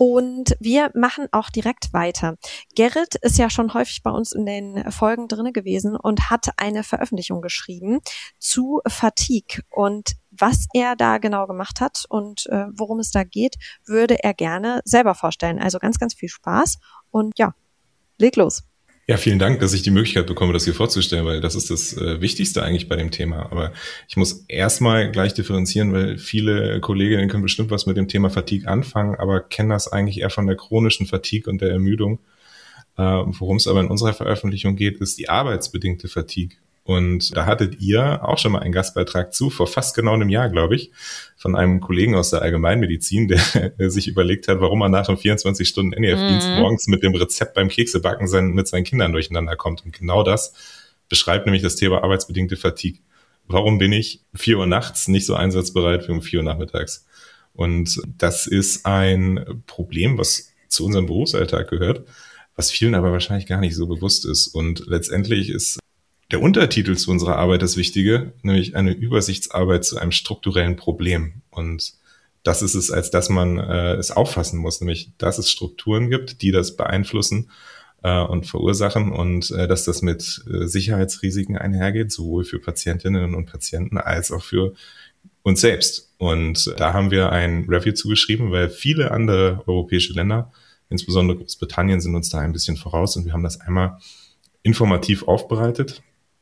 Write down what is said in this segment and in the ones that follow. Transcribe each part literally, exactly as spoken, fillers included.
Und wir machen auch direkt weiter. Gerrit ist ja schon häufig bei uns in den Folgen drinne gewesen und hat eine Veröffentlichung geschrieben zu Fatigue. Und was er da genau gemacht hat und äh, worum es da geht, würde er gerne selber vorstellen. Also ganz, ganz viel Spaß und ja, leg los. Ja, vielen Dank, dass ich die Möglichkeit bekomme, das hier vorzustellen, weil das ist das äh, Wichtigste eigentlich bei dem Thema. Aber ich muss erstmal gleich differenzieren, weil viele Kolleginnen können bestimmt was mit dem Thema Fatigue anfangen, aber kennen das eigentlich eher von der chronischen Fatigue und der Ermüdung. Äh, worum es aber in unserer Veröffentlichung geht, ist die arbeitsbedingte Fatigue. Und da hattet ihr auch schon mal einen Gastbeitrag zu, vor fast genau einem Jahr, glaube ich, von einem Kollegen aus der Allgemeinmedizin, der, der sich überlegt hat, warum er nach einem vierundzwanzig-Stunden-N E F-Dienst mhm. morgens mit dem Rezept beim Keksebacken sein, mit seinen Kindern durcheinander kommt. Und genau das beschreibt nämlich das Thema arbeitsbedingte Fatigue. Warum bin ich vier Uhr nachts nicht so einsatzbereit wie um vier Uhr nachmittags? Und das ist ein Problem, was zu unserem Berufsalltag gehört, was vielen aber wahrscheinlich gar nicht so bewusst ist. Und letztendlich ist der Untertitel zu unserer Arbeit das Wichtige, nämlich eine Übersichtsarbeit zu einem strukturellen Problem. Und das ist es, als dass man äh, es auffassen muss, nämlich dass es Strukturen gibt, die das beeinflussen äh, und verursachen und äh, dass das mit äh, Sicherheitsrisiken einhergeht, sowohl für Patientinnen und Patienten als auch für uns selbst. Und da haben wir ein Review zugeschrieben, weil viele andere europäische Länder, insbesondere Großbritannien, sind uns da ein bisschen voraus und wir haben das einmal informativ aufbereitet.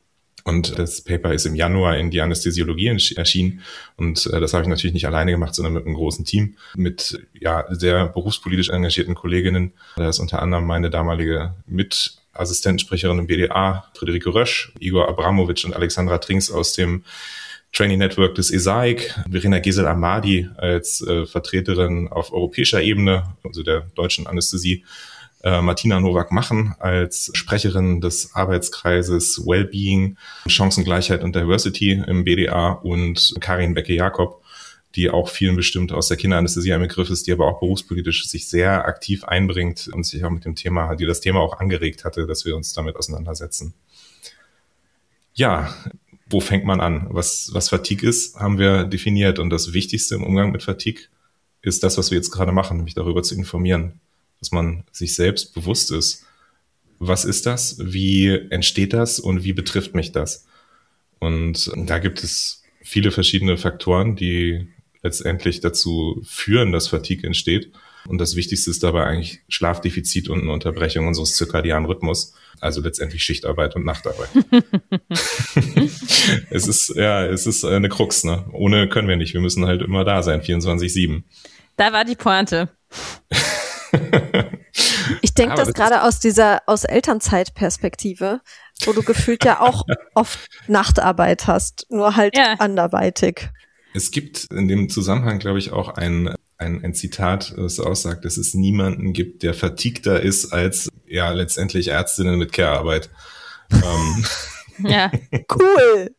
Und das Paper ist im Januar in die Anästhesiologie erschienen. Und äh, das habe ich natürlich nicht alleine gemacht, sondern mit einem großen Team, mit ja sehr berufspolitisch engagierten Kolleginnen. Da ist unter anderem meine damalige Mitassistentensprecherin im B D A, Friederike Rösch, Igor Abramovic und Alexandra Trinks aus dem Training Network des E S A I C, Verena Gesel-Amadi als äh, Vertreterin auf europäischer Ebene, also der deutschen Anästhesie, Martina Nowak-Machen als Sprecherin des Arbeitskreises Wellbeing, Chancengleichheit und Diversity im B D A und Karin Becke-Jakob, die auch vielen bestimmt aus der Kinderanästhesie ein Begriff ist, die aber auch berufspolitisch sich sehr aktiv einbringt und sich auch mit dem Thema, die das Thema auch angeregt hatte, dass wir uns damit auseinandersetzen. Ja, wo fängt man an? Was, was Fatigue ist, haben wir definiert und das Wichtigste im Umgang mit Fatigue ist das, was wir jetzt gerade machen, nämlich darüber zu informieren. Dass man sich selbst bewusst ist, was ist das, wie entsteht das und wie betrifft mich das? Und da gibt es viele verschiedene Faktoren, die letztendlich dazu führen, dass Fatigue entsteht. Und das Wichtigste ist dabei eigentlich Schlafdefizit und eine Unterbrechung unseres zirkadianen Rhythmus, also letztendlich Schichtarbeit und Nachtarbeit. es ist ja, es ist eine Krux, ne? Ohne können wir nicht. Wir müssen halt immer da sein, vierundzwanzig sieben. Da war die Pointe. Ich denke das, das gerade aus dieser aus Elternzeitperspektive, wo du gefühlt ja auch oft Nachtarbeit hast, nur halt ja. anderweitig. Es gibt in dem Zusammenhang, glaube ich, auch ein, ein, ein Zitat, das aussagt, dass es niemanden gibt, der fatigter ist als ja letztendlich Ärztinnen mit Care-Arbeit. ähm. Ja, cool.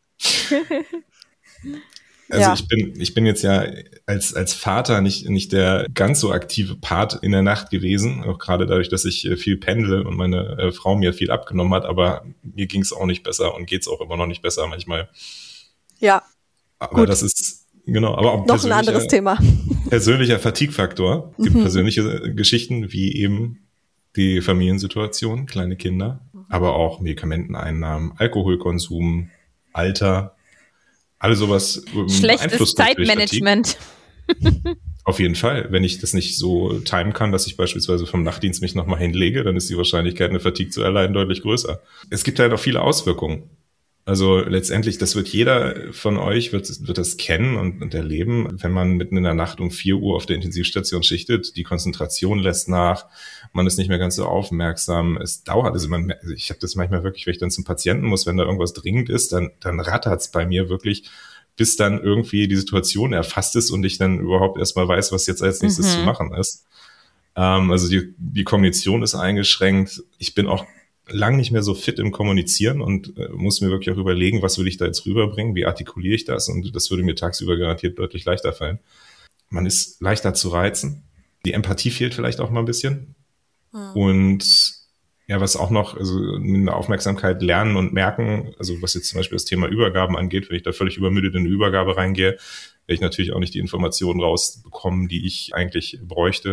Also ja. ich bin ich bin jetzt ja als als Vater nicht nicht der ganz so aktive Part in der Nacht gewesen, auch gerade dadurch, dass ich viel pendle und meine äh, Frau mir viel abgenommen hat, aber mir ging es auch nicht besser und geht es auch immer noch nicht besser manchmal. Ja. Aber gut. Das ist genau, aber auch noch ein anderes Thema. Persönlicher Fatigue-Faktor. Es gibt mhm. persönliche Geschichten wie eben die Familiensituation, kleine Kinder, aber auch Medikamenteneinnahmen, Alkoholkonsum, Alter. Alles sowas schlechtes Zeitmanagement. Auf jeden Fall. Wenn ich das nicht so timen kann, dass ich beispielsweise vom Nachtdienst mich nochmal hinlege, dann ist die Wahrscheinlichkeit, eine Fatigue zu erleiden, deutlich größer. Es gibt halt auch viele Auswirkungen. Also letztendlich, das wird jeder von euch, wird, wird das kennen und, und erleben, wenn man mitten in der Nacht um vier Uhr auf der Intensivstation schichtet, die Konzentration lässt nach, man ist nicht mehr ganz so aufmerksam, es dauert, also, man, also ich habe das manchmal wirklich, wenn ich dann zum Patienten muss, wenn da irgendwas dringend ist, dann, dann rattert's bei mir wirklich, bis dann irgendwie die Situation erfasst ist und ich dann überhaupt erstmal weiß, was jetzt als nächstes mhm. zu machen ist. Ähm, also die, die Kognition ist eingeschränkt, ich bin auch lang nicht mehr so fit im Kommunizieren und äh, muss mir wirklich auch überlegen, was will ich da jetzt rüberbringen, wie artikuliere ich das, und das würde mir tagsüber garantiert deutlich leichter fallen. Man ist leichter zu reizen, die Empathie fehlt vielleicht auch mal ein bisschen mhm. und ja, was auch noch, also mit der Aufmerksamkeit lernen und merken, also was jetzt zum Beispiel das Thema Übergaben angeht, wenn ich da völlig übermüdet in eine Übergabe reingehe, werde ich natürlich auch nicht die Informationen rausbekommen, die ich eigentlich bräuchte.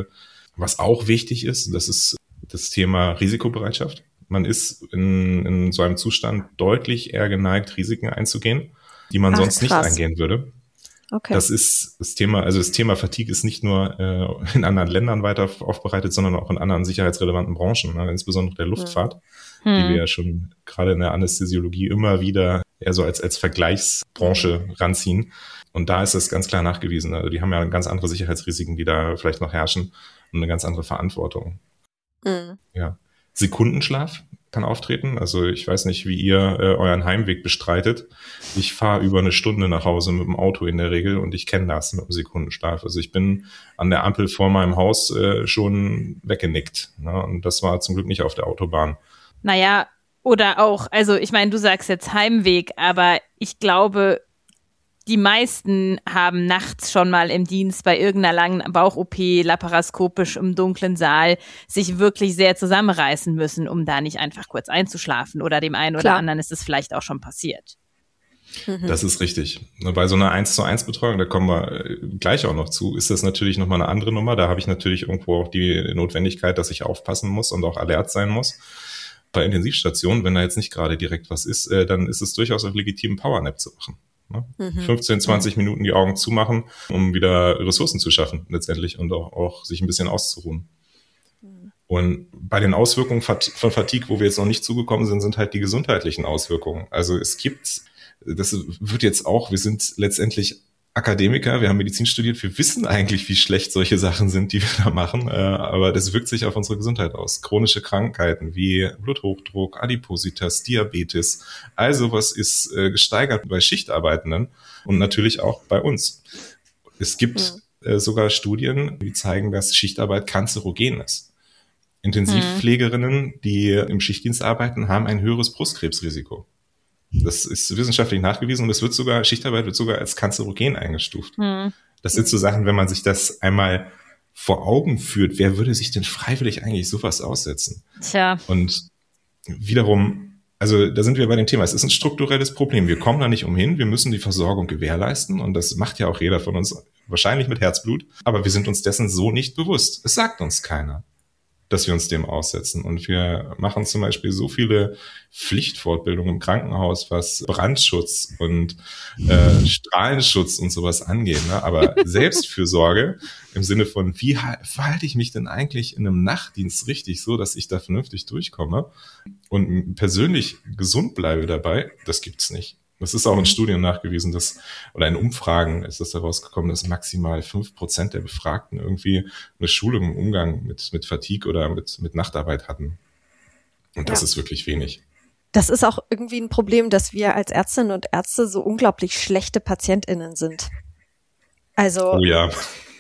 Was auch wichtig ist, das ist das Thema Risikobereitschaft. Man ist in, in so einem Zustand deutlich eher geneigt, Risiken einzugehen, die man Ach, sonst krass. nicht eingehen würde. Okay. Das ist das Thema, also das Thema Fatigue ist nicht nur äh, in anderen Ländern weiter aufbereitet, sondern auch in anderen sicherheitsrelevanten Branchen, ne? Insbesondere der Luftfahrt, hm. die wir ja schon gerade in der Anästhesiologie immer wieder eher so als, als Vergleichsbranche ranziehen. Und da ist das ganz klar nachgewiesen. Also die haben ja ganz andere Sicherheitsrisiken, die da vielleicht noch herrschen und eine ganz andere Verantwortung. Mhm. Ja. Sekundenschlaf kann auftreten. Also ich weiß nicht, wie ihr äh, euren Heimweg bestreitet. Ich fahre über eine Stunde nach Hause mit dem Auto in der Regel und ich kenne das mit dem Sekundenschlaf. Also ich bin an der Ampel vor meinem Haus äh, schon weggenickt. Ne? Und das war zum Glück nicht auf der Autobahn. Naja, oder auch, also ich meine, du sagst jetzt Heimweg, aber ich glaube, die meisten haben nachts schon mal im Dienst bei irgendeiner langen Bauch-O P, laparoskopisch im dunklen Saal, sich wirklich sehr zusammenreißen müssen, um da nicht einfach kurz einzuschlafen. Oder dem einen Klar. oder anderen ist es vielleicht auch schon passiert. Das ist richtig. Bei so einer eins zu eins Betreuung, da kommen wir gleich auch noch zu, ist das natürlich nochmal eine andere Nummer. Da habe ich natürlich irgendwo auch die Notwendigkeit, dass ich aufpassen muss und auch alert sein muss. Bei Intensivstationen, wenn da jetzt nicht gerade direkt was ist, dann ist es durchaus auch legitim, Powernap zu machen. Mhm. fünfzehn, zwanzig mhm. Minuten die Augen zumachen, um wieder Ressourcen zu schaffen letztendlich und auch, auch sich ein bisschen auszuruhen. Mhm. Und bei den Auswirkungen von Fatigue, wo wir jetzt noch nicht zugekommen sind, sind halt die gesundheitlichen Auswirkungen. Also es gibt, das wird jetzt auch, wir sind letztendlich Akademiker, wir haben Medizin studiert, wir wissen eigentlich, wie schlecht solche Sachen sind, die wir da machen, aber das wirkt sich auf unsere Gesundheit aus. Chronische Krankheiten wie Bluthochdruck, Adipositas, Diabetes, all sowas ist gesteigert bei Schichtarbeitenden und natürlich auch bei uns. Es gibt mhm. sogar Studien, die zeigen, dass Schichtarbeit kanzerogen ist. Intensivpflegerinnen, die im Schichtdienst arbeiten, haben ein höheres Brustkrebsrisiko. Das ist wissenschaftlich nachgewiesen und es wird sogar, Schichtarbeit wird sogar als kanzerogen eingestuft. Hm. Das sind so Sachen, wenn man sich das einmal vor Augen führt, wer würde sich denn freiwillig eigentlich sowas aussetzen? Tja. Und wiederum, also da sind wir bei dem Thema, es ist ein strukturelles Problem. Wir kommen da nicht umhin, wir müssen die Versorgung gewährleisten und das macht ja auch jeder von uns, wahrscheinlich mit Herzblut, aber wir sind uns dessen so nicht bewusst. Es sagt uns keiner, dass wir uns dem aussetzen. Und wir machen zum Beispiel so viele Pflichtfortbildungen im Krankenhaus, was Brandschutz und äh, Strahlenschutz und sowas angeht. Ne? Aber Selbstfürsorge im Sinne von, wie verhalte ich mich denn eigentlich in einem Nachtdienst richtig so, dass ich da vernünftig durchkomme und persönlich gesund bleibe dabei, das gibt's nicht. Das ist auch in Studien nachgewiesen, dass, oder in Umfragen ist das herausgekommen, dass maximal fünf Prozent der Befragten irgendwie eine Schulung im Umgang mit, mit Fatigue oder mit, mit Nachtarbeit hatten. Und das ja. ist wirklich wenig. Das ist auch irgendwie ein Problem, dass wir als Ärztinnen und Ärzte so unglaublich schlechte PatientInnen sind. Also, oh ja.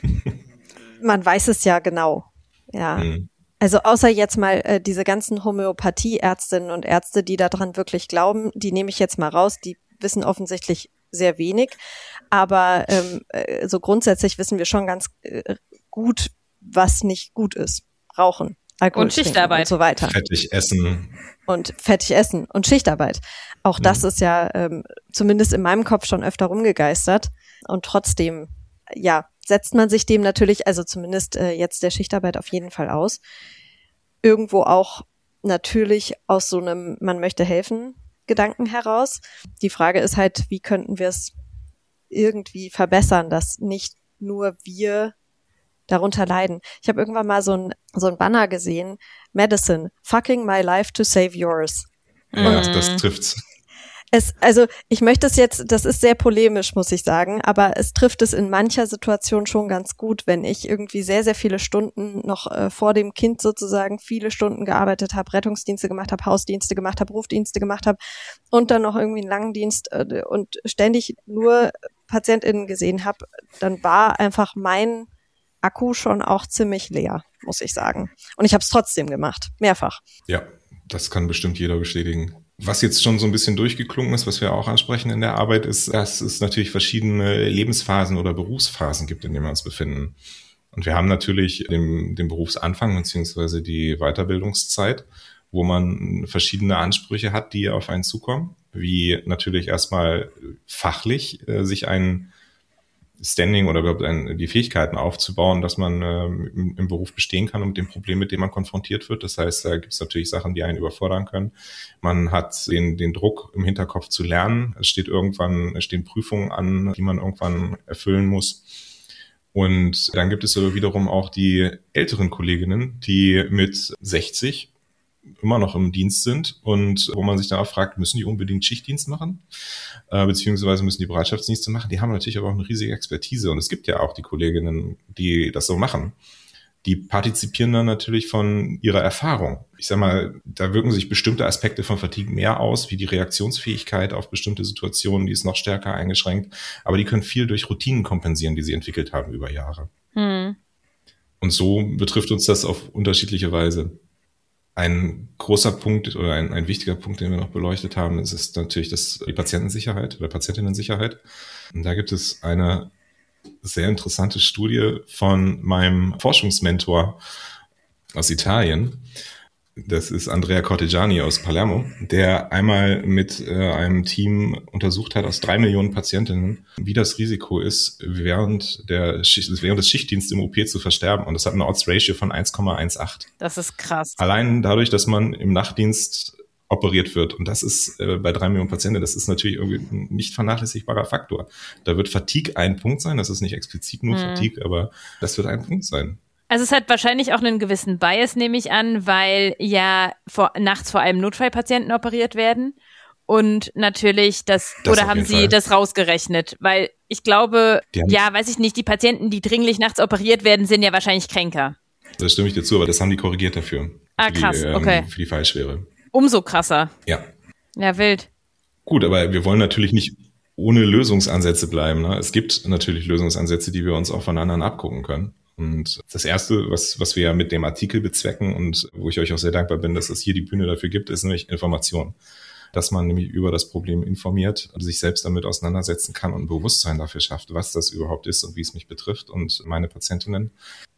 man weiß es ja genau. Ja. Hm. Also außer jetzt mal äh, diese ganzen Homöopathie-Ärztinnen und Ärzte, die daran wirklich glauben, die nehme ich jetzt mal raus, die wissen offensichtlich sehr wenig, aber ähm, äh, so grundsätzlich wissen wir schon ganz äh, gut, was nicht gut ist. Rauchen, Alkohol und Schichtarbeit und so weiter. Fettig essen. Und fettig essen und Schichtarbeit. Auch mhm. das ist ja ähm, zumindest in meinem Kopf schon öfter rumgegeistert und trotzdem, ja, setzt man sich dem natürlich, also zumindest äh, jetzt der Schichtarbeit auf jeden Fall aus. Irgendwo auch natürlich aus so einem man möchte helfen Gedanken heraus. Die Frage ist halt, wie könnten wir es irgendwie verbessern, dass nicht nur wir darunter leiden. Ich habe irgendwann mal so ein so ein Banner gesehen, Medicine, fucking my life to save yours. Ja, und das trifft's. Es, also ich möchte es jetzt, das ist sehr polemisch, muss ich sagen, aber es trifft es in mancher Situation schon ganz gut, wenn ich irgendwie sehr, sehr viele Stunden noch äh, vor dem Kind sozusagen viele Stunden gearbeitet habe, Rettungsdienste gemacht habe, Hausdienste gemacht habe, Rufdienste gemacht habe und dann noch irgendwie einen langen Dienst äh, und ständig nur PatientInnen gesehen habe, dann war einfach mein Akku schon auch ziemlich leer, muss ich sagen. Und ich habe es trotzdem gemacht, mehrfach. Ja, das kann bestimmt jeder bestätigen. Was jetzt schon so ein bisschen durchgeklungen ist, was wir auch ansprechen in der Arbeit, ist, dass es natürlich verschiedene Lebensphasen oder Berufsphasen gibt, in denen wir uns befinden. Und wir haben natürlich den, den Berufsanfang beziehungsweise die Weiterbildungszeit, wo man verschiedene Ansprüche hat, die auf einen zukommen, wie natürlich erstmal fachlich äh, sich ein Standing oder überhaupt ein, die Fähigkeiten aufzubauen, dass man äh, im, im Beruf bestehen kann und mit dem Problem, mit dem man konfrontiert wird. Das heißt, da gibt es natürlich Sachen, die einen überfordern können. Man hat den, den Druck im Hinterkopf zu lernen. Es steht irgendwann, es stehen Prüfungen an, die man irgendwann erfüllen muss. Und dann gibt es aber wiederum auch die älteren Kolleginnen, die mit sechzig immer noch im Dienst sind und wo man sich dann auch fragt, müssen die unbedingt Schichtdienst machen, äh, beziehungsweise müssen die Bereitschaftsdienste machen. Die haben natürlich aber auch eine riesige Expertise und es gibt ja auch die Kolleginnen, die das so machen. Die partizipieren dann natürlich von ihrer Erfahrung. Ich sag mal, da wirken sich bestimmte Aspekte von Fatigue mehr aus, wie die Reaktionsfähigkeit auf bestimmte Situationen, die ist noch stärker eingeschränkt, aber die können viel durch Routinen kompensieren, die sie entwickelt haben über Jahre. Hm. Und so betrifft uns das auf unterschiedliche Weise. Ein großer Punkt oder ein, ein wichtiger Punkt, den wir noch beleuchtet haben, ist, ist natürlich das, die Patientensicherheit oder Patientinnensicherheit. Und da gibt es eine sehr interessante Studie von meinem Forschungsmentor aus Italien. Das ist Andrea Cortegiani aus Palermo, der einmal mit äh, einem Team untersucht hat aus drei Millionen Patientinnen, wie das Risiko ist, während der Schicht, während des Schichtdienstes im O P zu versterben. Und das hat eine Odds-Ratio von eins Komma achtzehn. Das ist krass. Allein dadurch, dass man im Nachtdienst operiert wird. Und das ist äh, bei drei Millionen Patienten, das ist natürlich irgendwie ein nicht vernachlässigbarer Faktor. Da wird Fatigue ein Punkt sein. Das ist nicht explizit nur hm. Fatigue, aber das wird ein Punkt sein. Also es hat wahrscheinlich auch einen gewissen Bias, nehme ich an, weil ja vor, nachts vor allem Notfallpatienten operiert werden und natürlich das, das oder haben Sie Fall. das rausgerechnet? Weil ich glaube, ja, weiß ich nicht, die Patienten, die dringlich nachts operiert werden, sind ja wahrscheinlich kränker. Das stimme ich dir zu, aber das haben die korrigiert dafür. Ah, für krass, die, ähm, okay. Für die Fallschwere. Umso krasser. Ja. Ja, wild. Gut, aber wir wollen natürlich nicht ohne Lösungsansätze bleiben. Ne? Es gibt natürlich Lösungsansätze, die wir uns auch von anderen abgucken können. Und das Erste, was, was wir ja mit dem Artikel bezwecken und wo ich euch auch sehr dankbar bin, dass es hier die Bühne dafür gibt, ist nämlich Information. Dass man nämlich über das Problem informiert, sich selbst damit auseinandersetzen kann und ein Bewusstsein dafür schafft, was das überhaupt ist und wie es mich betrifft und meine Patientinnen.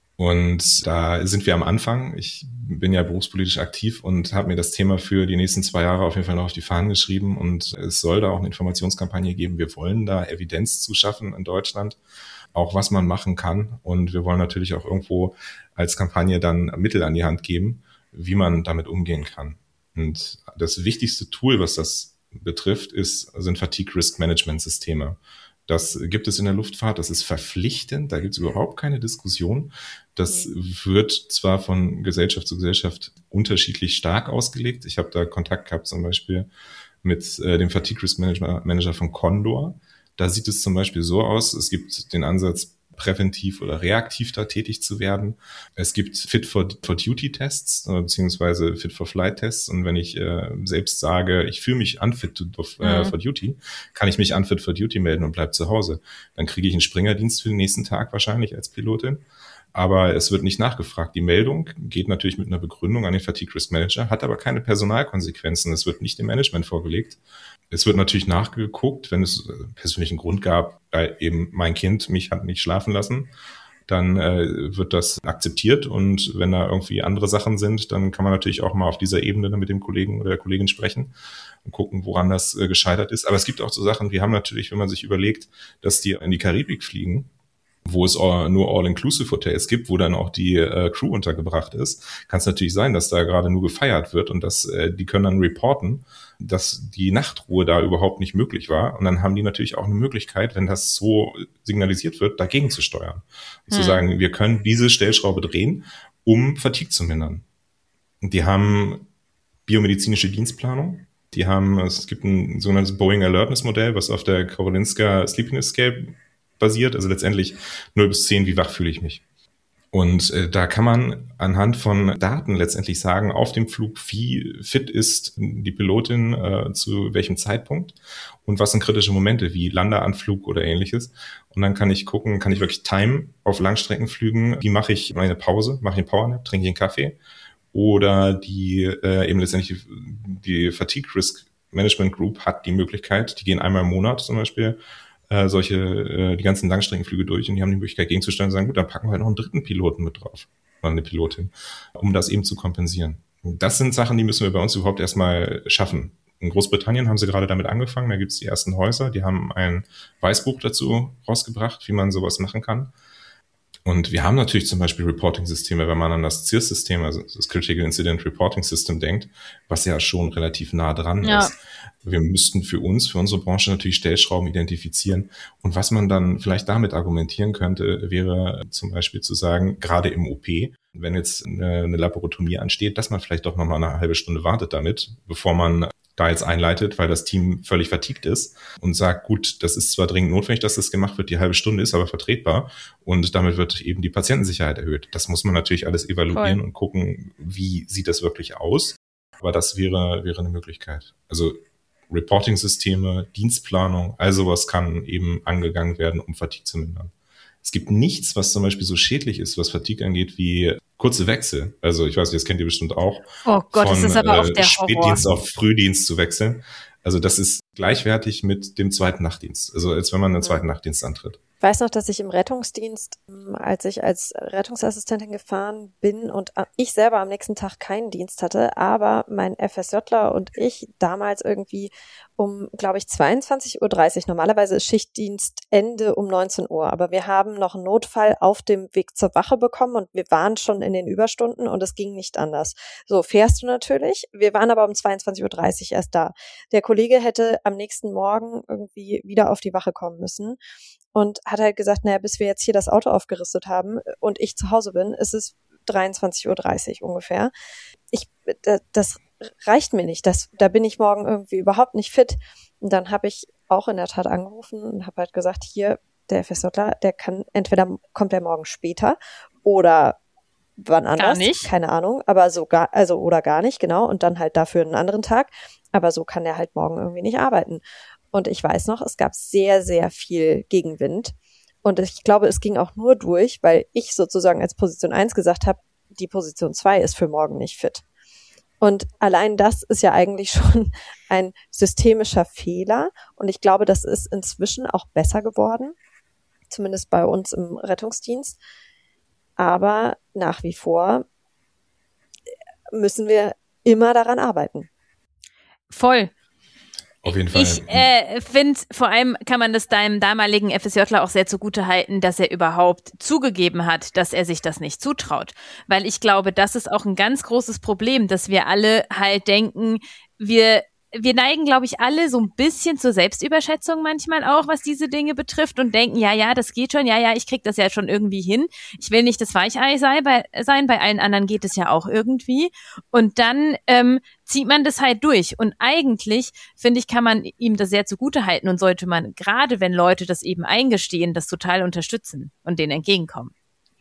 Und da sind wir am Anfang. Ich bin ja berufspolitisch aktiv und habe mir das Thema für die nächsten zwei Jahre auf jeden Fall noch auf die Fahnen geschrieben. Und es soll da auch eine Informationskampagne geben. Wir wollen da Evidenz zuschaffen in Deutschland, auch was man machen kann. Und wir wollen natürlich auch irgendwo als Kampagne dann Mittel an die Hand geben, wie man damit umgehen kann. Und das wichtigste Tool, was das betrifft, ist, sind Fatigue-Risk-Management-Systeme. Das gibt es in der Luftfahrt, das ist verpflichtend, da gibt es überhaupt keine Diskussion. Das wird zwar von Gesellschaft zu Gesellschaft unterschiedlich stark ausgelegt. Ich habe da Kontakt gehabt zum Beispiel mit äh, dem Fatigue Risk Manager von Condor. Da sieht es zum Beispiel so aus, es gibt den Ansatz, präventiv oder reaktiv da tätig zu werden. Es gibt Fit-for-Duty-Tests äh, beziehungsweise Fit-for-Flight-Tests und wenn ich äh, selbst sage, ich fühle mich unfit to, äh, for duty, kann ich mich unfit for duty melden und bleib zu Hause. Dann kriege ich einen Springerdienst für den nächsten Tag wahrscheinlich als Pilotin. Aber es wird nicht nachgefragt. Die Meldung geht natürlich mit einer Begründung an den Fatigue Risk Manager, hat aber keine Personalkonsequenzen. Es wird nicht dem Management vorgelegt. Es wird natürlich nachgeguckt, wenn es persönlichen Grund gab, weil eben mein Kind mich hat nicht schlafen lassen, dann äh, wird das akzeptiert. Und wenn da irgendwie andere Sachen sind, dann kann man natürlich auch mal auf dieser Ebene mit dem Kollegen oder der Kollegin sprechen und gucken, woran das äh, gescheitert ist. Aber es gibt auch so Sachen, wir haben natürlich, wenn man sich überlegt, dass die in die Karibik fliegen, wo es nur All-Inclusive-Hotels gibt, wo dann auch die äh, Crew untergebracht ist, kann es natürlich sein, dass da gerade nur gefeiert wird und dass äh, die können dann reporten, dass die Nachtruhe da überhaupt nicht möglich war. Und dann haben die natürlich auch eine Möglichkeit, wenn das so signalisiert wird, dagegen zu steuern. Und hm. zu sagen, wir können diese Stellschraube drehen, um Fatigue zu mindern. Und die haben biomedizinische Dienstplanung. Die haben, es gibt ein sogenanntes Boeing Alertness Modell, was auf der Karolinska Sleepiness Scale basiert, also letztendlich null bis zehn, wie wach fühle ich mich. Und äh, da kann man anhand von Daten letztendlich sagen, auf dem Flug, wie fit ist die Pilotin äh, zu welchem Zeitpunkt und was sind kritische Momente, wie Landeanflug oder ähnliches. Und dann kann ich gucken, kann ich wirklich timen auf Langstreckenflügen, wie mache ich meine Pause, mache ich einen Powernap, trinke ich einen Kaffee oder die äh, eben letztendlich die Fatigue Risk Management Group hat die Möglichkeit, die gehen einmal im Monat zum Beispiel solche, äh, die ganzen Langstreckenflüge durch und die haben die Möglichkeit gegenzustellen und sagen, gut, dann packen wir halt noch einen dritten Piloten mit drauf, oder eine Pilotin, um das eben zu kompensieren. Und das sind Sachen, die müssen wir bei uns überhaupt erstmal schaffen. In Großbritannien haben sie gerade damit angefangen, da gibt es die ersten Häuser, die haben ein Weißbuch dazu rausgebracht, wie man sowas machen kann. Und wir haben natürlich zum Beispiel Reporting-Systeme, wenn man an das C I R S-System, also das Critical Incident Reporting System denkt, was ja schon relativ nah dran ja. ist. Wir müssten für uns, für unsere Branche natürlich Stellschrauben identifizieren. Und was man dann vielleicht damit argumentieren könnte, wäre zum Beispiel zu sagen, gerade im O P, wenn jetzt eine, eine Laparotomie ansteht, dass man vielleicht doch nochmal eine halbe Stunde wartet damit, bevor man da jetzt einleitet, weil das Team völlig fatigued ist und sagt, gut, das ist zwar dringend notwendig, dass das gemacht wird, die halbe Stunde ist aber vertretbar und damit wird eben die Patientensicherheit erhöht. Das muss man natürlich alles evaluieren Voll. Und gucken, wie sieht das wirklich aus. Aber das wäre, wäre eine Möglichkeit. Also Reporting-Systeme, Dienstplanung, all sowas kann eben angegangen werden, um Fatigue zu mindern. Es gibt nichts, was zum Beispiel so schädlich ist, was Fatigue angeht, wie kurze Wechsel. Also ich weiß nicht, das kennt ihr bestimmt auch. Oh Gott, von, das ist aber auch der Spätdienst Horror. auf Frühdienst zu wechseln. Also das ist gleichwertig mit dem zweiten Nachtdienst. Also als wenn man einen zweiten Nachtdienst antritt. Ich weiß noch, dass ich im Rettungsdienst, als ich als Rettungsassistentin gefahren bin und ich selber am nächsten Tag keinen Dienst hatte, aber mein FSJler und ich damals irgendwie um, glaube ich, zweiundzwanzig Uhr dreißig, normalerweise ist Schichtdienstende um neunzehn Uhr, aber wir haben noch einen Notfall auf dem Weg zur Wache bekommen und wir waren schon in den Überstunden und es ging nicht anders. So, fährst du natürlich, wir waren aber um zweiundzwanzig Uhr dreißig erst da. Der Kollege hätte am nächsten Morgen irgendwie wieder auf die Wache kommen müssen. Und hat halt gesagt, naja, bis wir jetzt hier das Auto aufgerüstet haben und ich zu Hause bin, ist es dreiundzwanzig Uhr dreißig ungefähr. Ich, das reicht mir nicht. Das, da bin ich morgen irgendwie überhaupt nicht fit. Und dann habe ich auch in der Tat angerufen und habe halt gesagt, hier, der FSJler, der kann, entweder kommt der morgen später oder wann anders. Gar nicht. Keine Ahnung, aber so gar, also oder gar nicht, genau. Und dann halt dafür einen anderen Tag. Aber so kann der halt morgen irgendwie nicht arbeiten. Und ich weiß noch, es gab sehr, sehr viel Gegenwind. Und ich glaube, es ging auch nur durch, weil ich sozusagen als Position eins gesagt habe, die Position zwei ist für morgen nicht fit. Und allein das ist ja eigentlich schon ein systemischer Fehler. Und ich glaube, das ist inzwischen auch besser geworden, zumindest bei uns im Rettungsdienst. Aber nach wie vor müssen wir immer daran arbeiten. Voll. Auf jeden Fall. Ich äh, finde, vor allem kann man das deinem damaligen FSJler auch sehr zugute halten, dass er überhaupt zugegeben hat, dass er sich das nicht zutraut. Weil ich glaube, das ist auch ein ganz großes Problem, dass wir alle halt denken, wir wir neigen, glaube ich, alle so ein bisschen zur Selbstüberschätzung manchmal auch, was diese Dinge betrifft und denken, ja, ja, das geht schon, ja, ja, ich krieg das ja schon irgendwie hin. Ich will nicht das Weichei sei, bei, sein, bei allen anderen geht es ja auch irgendwie. Und dann ähm, zieht man das halt durch. Und eigentlich, finde ich, kann man ihm das sehr zugute halten und sollte man, gerade wenn Leute das eben eingestehen, das total unterstützen und denen entgegenkommen.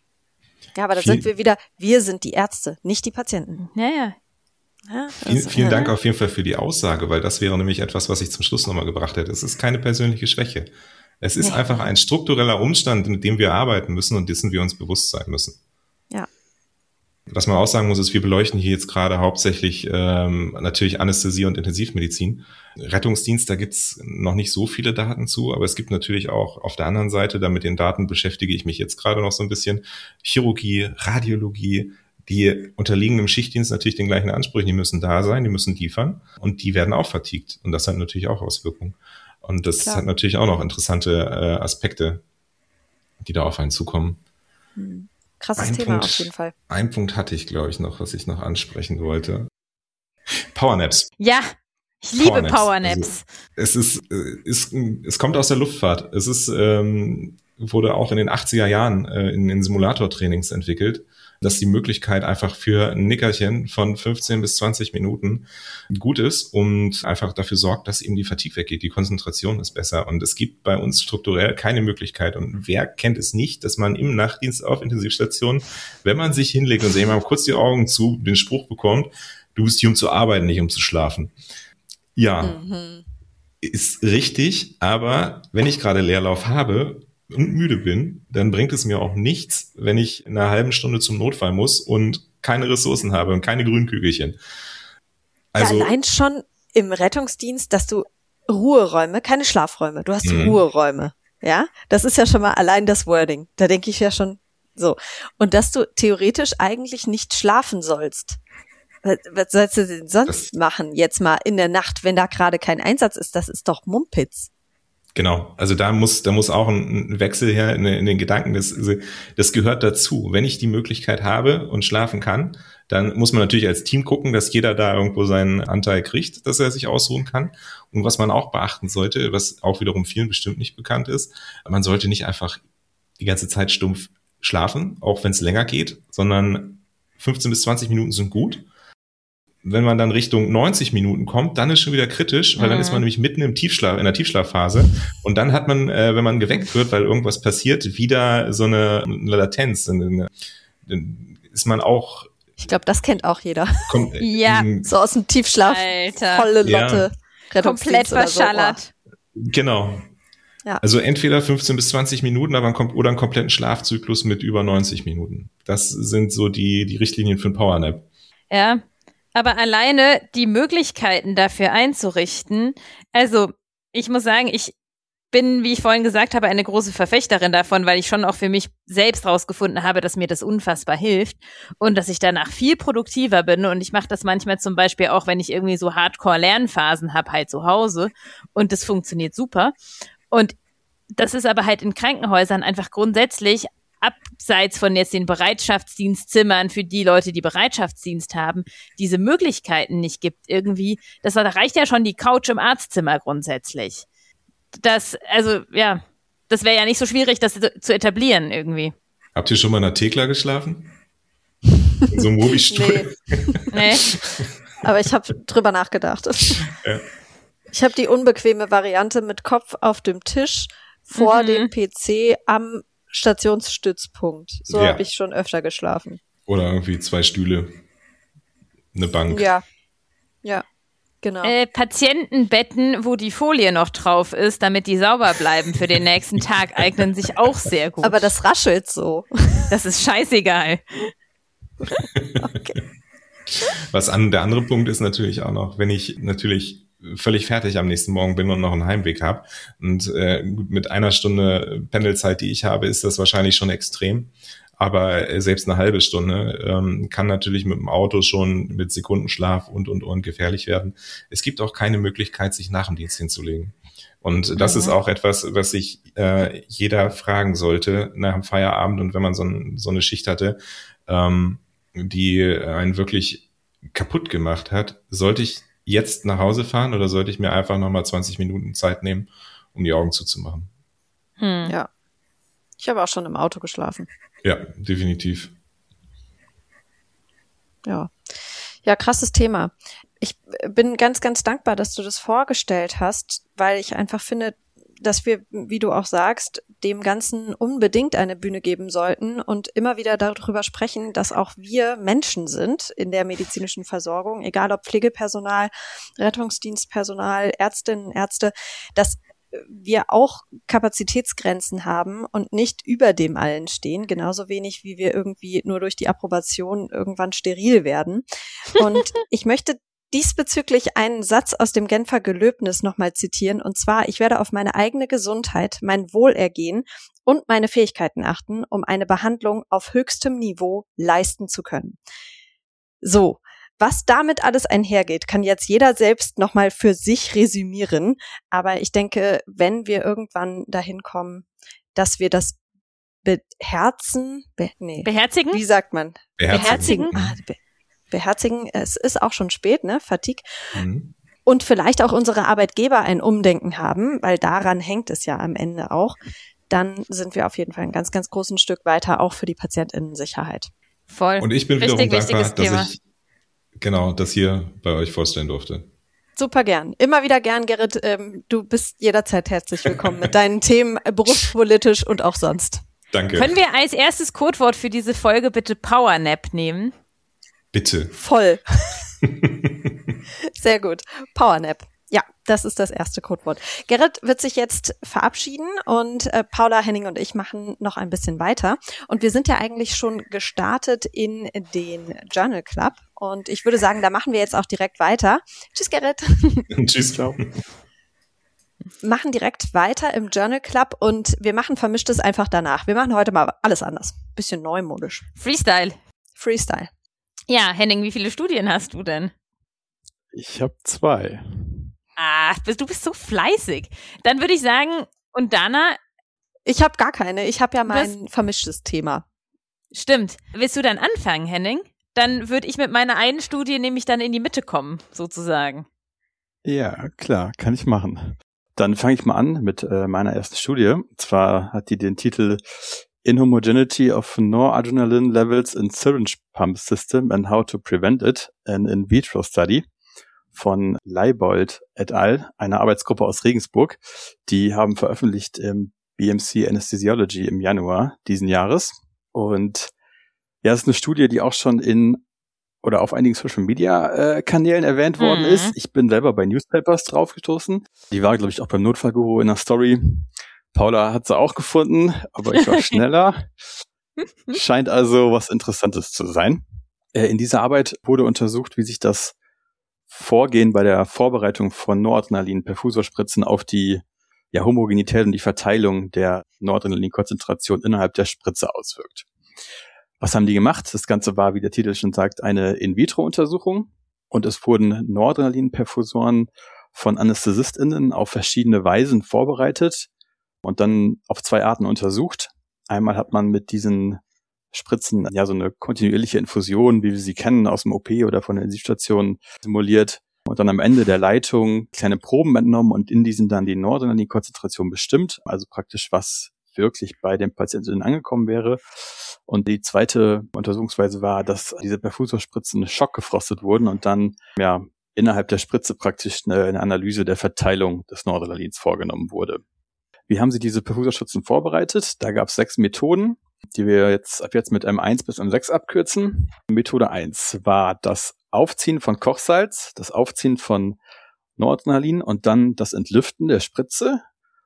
Ja, aber da sind wir wieder, wir sind die Ärzte, nicht die Patienten. Ja, ja. Ja, vielen, vielen Dank auf jeden Fall für die Aussage, weil das wäre nämlich etwas, was ich zum Schluss nochmal gebracht hätte. Es ist keine persönliche Schwäche. Es ist ja. einfach ein struktureller Umstand, mit dem wir arbeiten müssen und dessen wir uns bewusst sein müssen. Ja. Was man auch sagen muss, ist, wir beleuchten hier jetzt gerade hauptsächlich ähm, natürlich Anästhesie und Intensivmedizin. Rettungsdienst, da gibt's noch nicht so viele Daten zu, aber es gibt natürlich auch auf der anderen Seite, da mit den Daten beschäftige ich mich jetzt gerade noch so ein bisschen, Chirurgie, Radiologie, die unterliegen im Schichtdienst natürlich den gleichen Ansprüchen. Die müssen da sein, die müssen liefern und die werden auch fatigued. Und das hat natürlich auch Auswirkungen. Und das Klar. hat natürlich auch noch interessante äh, Aspekte, die da auf einen zukommen. Hm. Krasses ein Thema Punkt, auf jeden Fall. Ein Punkt hatte ich, glaube ich, noch, was ich noch ansprechen wollte. Powernaps. Ja, ich liebe Powernaps. Powernaps. Also, es ist, ist, es kommt aus der Luftfahrt. Es ist, ähm, wurde auch in den achtziger Jahren äh, in den Simulatortrainings entwickelt, dass die Möglichkeit einfach für ein Nickerchen von fünfzehn bis zwanzig Minuten gut ist und einfach dafür sorgt, dass eben die Fatigue weggeht, die Konzentration ist besser. Und es gibt bei uns strukturell keine Möglichkeit. Und wer kennt es nicht, dass man im Nachtdienst auf Intensivstationen, wenn man sich hinlegt und sich mal kurz die Augen zu, den Spruch bekommt, du bist hier, um zu arbeiten, nicht um zu schlafen. Ja, mhm. ist richtig, aber wenn ich gerade Leerlauf habe und müde bin, dann bringt es mir auch nichts, wenn ich in einer halben Stunde zum Notfall muss und keine Ressourcen habe und keine Grünkügelchen. Also ja, allein schon im Rettungsdienst, dass du Ruheräume, keine Schlafräume, du hast mhm. Ruheräume, ja? Das ist ja schon mal allein das Wording. Da denke ich ja schon so. Und dass du theoretisch eigentlich nicht schlafen sollst. Was, was sollst du denn sonst das, machen, jetzt mal in der Nacht, wenn da gerade kein Einsatz ist? Das ist doch Mumpitz. Genau, also da muss da muss auch ein Wechsel her in, in den Gedanken. Das, das gehört dazu. Wenn ich die Möglichkeit habe und schlafen kann, dann muss man natürlich als Team gucken, dass jeder da irgendwo seinen Anteil kriegt, dass er sich ausruhen kann. Und was man auch beachten sollte, was auch wiederum vielen bestimmt nicht bekannt ist, man sollte nicht einfach die ganze Zeit stumpf schlafen, auch wenn es länger geht, sondern fünfzehn bis zwanzig Minuten sind gut. Wenn man dann Richtung neunzig Minuten kommt, dann ist schon wieder kritisch, weil mhm. dann ist man nämlich mitten im Tiefschlaf, in der Tiefschlafphase. Und dann hat man, äh, wenn man geweckt wird, weil irgendwas passiert, wieder so eine, eine Latenz. Dann ist man auch. Ich glaube, das kennt auch jeder. Kommt, ja. In, so aus dem Tiefschlaf. Alter. Volle Lotte. Ja. Komplett verschallert. So. Oh. Genau. Ja. Also entweder fünfzehn bis zwanzig Minuten, aber ein, oder einen kompletten Schlafzyklus mit über neunzig Minuten. Das sind so die, die Richtlinien für einen Powernap. Ja. Aber alleine die Möglichkeiten dafür einzurichten, also ich muss sagen, ich bin, wie ich vorhin gesagt habe, eine große Verfechterin davon, weil ich schon auch für mich selbst rausgefunden habe, dass mir das unfassbar hilft und dass ich danach viel produktiver bin. Und ich mache das manchmal zum Beispiel auch, wenn ich irgendwie so Hardcore-Lernphasen habe, halt zu Hause, und das funktioniert super. Und das ist aber halt in Krankenhäusern einfach grundsätzlich abseits von jetzt den Bereitschaftsdienstzimmern für die Leute, die Bereitschaftsdienst haben, diese Möglichkeiten nicht gibt irgendwie. Das da reicht ja schon die Couch im Arztzimmer grundsätzlich. Das, also, ja, das wäre ja nicht so schwierig, das zu etablieren irgendwie. Habt ihr schon mal in einer Thekla geschlafen? In so einem Mobi-Stuhl? Nee. nee. Aber ich habe drüber nachgedacht. Ja. Ich habe die unbequeme Variante mit Kopf auf dem Tisch vor mhm. dem P C am Stationsstützpunkt. So ja. habe ich schon öfter geschlafen. Oder irgendwie zwei Stühle, eine Bank. Ja, ja, genau. Äh, Patientenbetten, wo die Folie noch drauf ist, damit die sauber bleiben für den nächsten Tag, eignen sich auch sehr gut. Aber das raschelt so. Das ist scheißegal. Okay. Was an, der andere Punkt ist natürlich auch noch, wenn ich natürlich völlig fertig am nächsten Morgen bin und noch einen Heimweg habe. Und äh, mit einer Stunde Pendelzeit, die ich habe, ist das wahrscheinlich schon extrem. Aber selbst eine halbe Stunde ähm, kann natürlich mit dem Auto schon mit Sekundenschlaf und, und, und gefährlich werden. Es gibt auch keine Möglichkeit, sich nach dem Dienst hinzulegen. Und das mhm. ist auch etwas, was sich äh, jeder fragen sollte nach dem Feierabend und wenn man so, ein, so eine Schicht hatte, ähm, die einen wirklich kaputt gemacht hat, sollte ich jetzt nach Hause fahren oder sollte ich mir einfach nochmal zwanzig Minuten Zeit nehmen, um die Augen zuzumachen? Hm. Ja. Ich habe auch schon im Auto geschlafen. Ja, definitiv. Ja. Ja, krasses Thema. Ich bin ganz, ganz dankbar, dass du das vorgestellt hast, weil ich einfach finde, dass wir, wie du auch sagst, dem Ganzen unbedingt eine Bühne geben sollten und immer wieder darüber sprechen, dass auch wir Menschen sind in der medizinischen Versorgung, egal ob Pflegepersonal, Rettungsdienstpersonal, Ärztinnen, Ärzte, dass wir auch Kapazitätsgrenzen haben und nicht über dem allen stehen, genauso wenig wie wir irgendwie nur durch die Approbation irgendwann steril werden. Und ich möchte diesbezüglich einen Satz aus dem Genfer Gelöbnis nochmal zitieren, und zwar: Ich werde auf meine eigene Gesundheit, mein Wohlergehen und meine Fähigkeiten achten, um eine Behandlung auf höchstem Niveau leisten zu können. So, was damit alles einhergeht, kann jetzt jeder selbst nochmal für sich resümieren, aber ich denke, wenn wir irgendwann dahin kommen, dass wir das beherzen, be, nee, beherzigen? Wie sagt man? Beherzigen. Beherzigen. Ah, be, beherzigen, es ist auch schon spät, ne, Fatigue. Mhm. Und vielleicht auch unsere Arbeitgeber ein Umdenken haben, weil daran hängt es ja am Ende auch, dann sind wir auf jeden Fall ein ganz, ganz großen Stück weiter, auch für die PatientInnen-Sicherheit. Voll. Und ich bin Richtig, wiederum dankbar, dass Thema. ich genau das hier bei euch vorstellen durfte. Super gern. Immer wieder gern, Gerrit. Ähm, du bist jederzeit herzlich willkommen mit deinen Themen, äh, berufspolitisch und auch sonst. Danke. Können wir als erstes Codewort für diese Folge bitte Powernap nehmen? Bitte. Voll. Sehr gut. Powernap. Ja, das ist das erste Codewort. Gerrit wird sich jetzt verabschieden und äh, Paula, Henning und ich machen noch ein bisschen weiter. Und wir sind ja eigentlich schon gestartet in den Journal Club. Und ich würde sagen, da machen wir jetzt auch direkt weiter. Tschüss, Gerrit. Tschüss, ciao. Machen direkt weiter im Journal Club und wir machen Vermischtes einfach danach. Wir machen heute mal alles anders. Bisschen neumodisch. Freestyle. Freestyle. Ja, Henning, wie viele Studien hast du denn? Ich habe zwei. Ah, du bist so fleißig. Dann würde ich sagen, und Dana? Ich habe gar keine. Ich habe ja mein Was? vermischtes Thema. Stimmt. Willst du dann anfangen, Henning? Dann würde ich mit meiner einen Studie nämlich dann in die Mitte kommen, sozusagen. Ja, klar, kann ich machen. Dann fange ich mal an mit äh, meiner ersten Studie. Und zwar hat die den Titel Inhomogeneity of Noradrenaline Levels in Syringe Pump System and How to Prevent It, an In Vitro Study von Leibold et al., eine Arbeitsgruppe aus Regensburg. Die haben veröffentlicht im B M C Anesthesiology im Januar diesen Jahres. Und ja, es ist eine Studie, die auch schon in oder auf einigen Social-Media-Kanälen äh, erwähnt worden Mhm. ist. Ich bin selber bei Newspapers draufgestoßen. Die war, glaube ich, auch beim Notfallguru in der Story. Paula hat sie auch gefunden, aber ich war schneller. Scheint also was Interessantes zu sein. Äh, in dieser Arbeit wurde untersucht, wie sich das Vorgehen bei der Vorbereitung von Noradrenalin-Perfusorspritzen auf die ja, Homogenität und die Verteilung der Noradrenalin-Konzentration innerhalb der Spritze auswirkt. Was haben die gemacht? Das Ganze war, wie der Titel schon sagt, eine In-vitro-Untersuchung und es wurden Noradrenalin-Perfusoren von AnästhesistInnen auf verschiedene Weisen vorbereitet und dann auf zwei Arten untersucht. Einmal hat man mit diesen Spritzen ja so eine kontinuierliche Infusion, wie wir sie kennen aus dem O P oder von der Intensivstation, simuliert und dann am Ende der Leitung kleine Proben entnommen und in diesen dann die Noradrenalin-Konzentration bestimmt, also praktisch was wirklich bei den Patientinnen angekommen wäre. Und die zweite Untersuchungsweise war, dass diese Perfusorspritzen schockgefrostet wurden und dann ja innerhalb der Spritze praktisch eine, eine Analyse der Verteilung des Noradrenalins vorgenommen wurde. Wie haben sie diese Perfusorspritzen vorbereitet? Da gab es sechs Methoden, die wir jetzt ab jetzt mit M eins bis M sechs abkürzen. Methode eins war das Aufziehen von Kochsalz, das Aufziehen von Noradrenalin und dann das Entlüften der Spritze,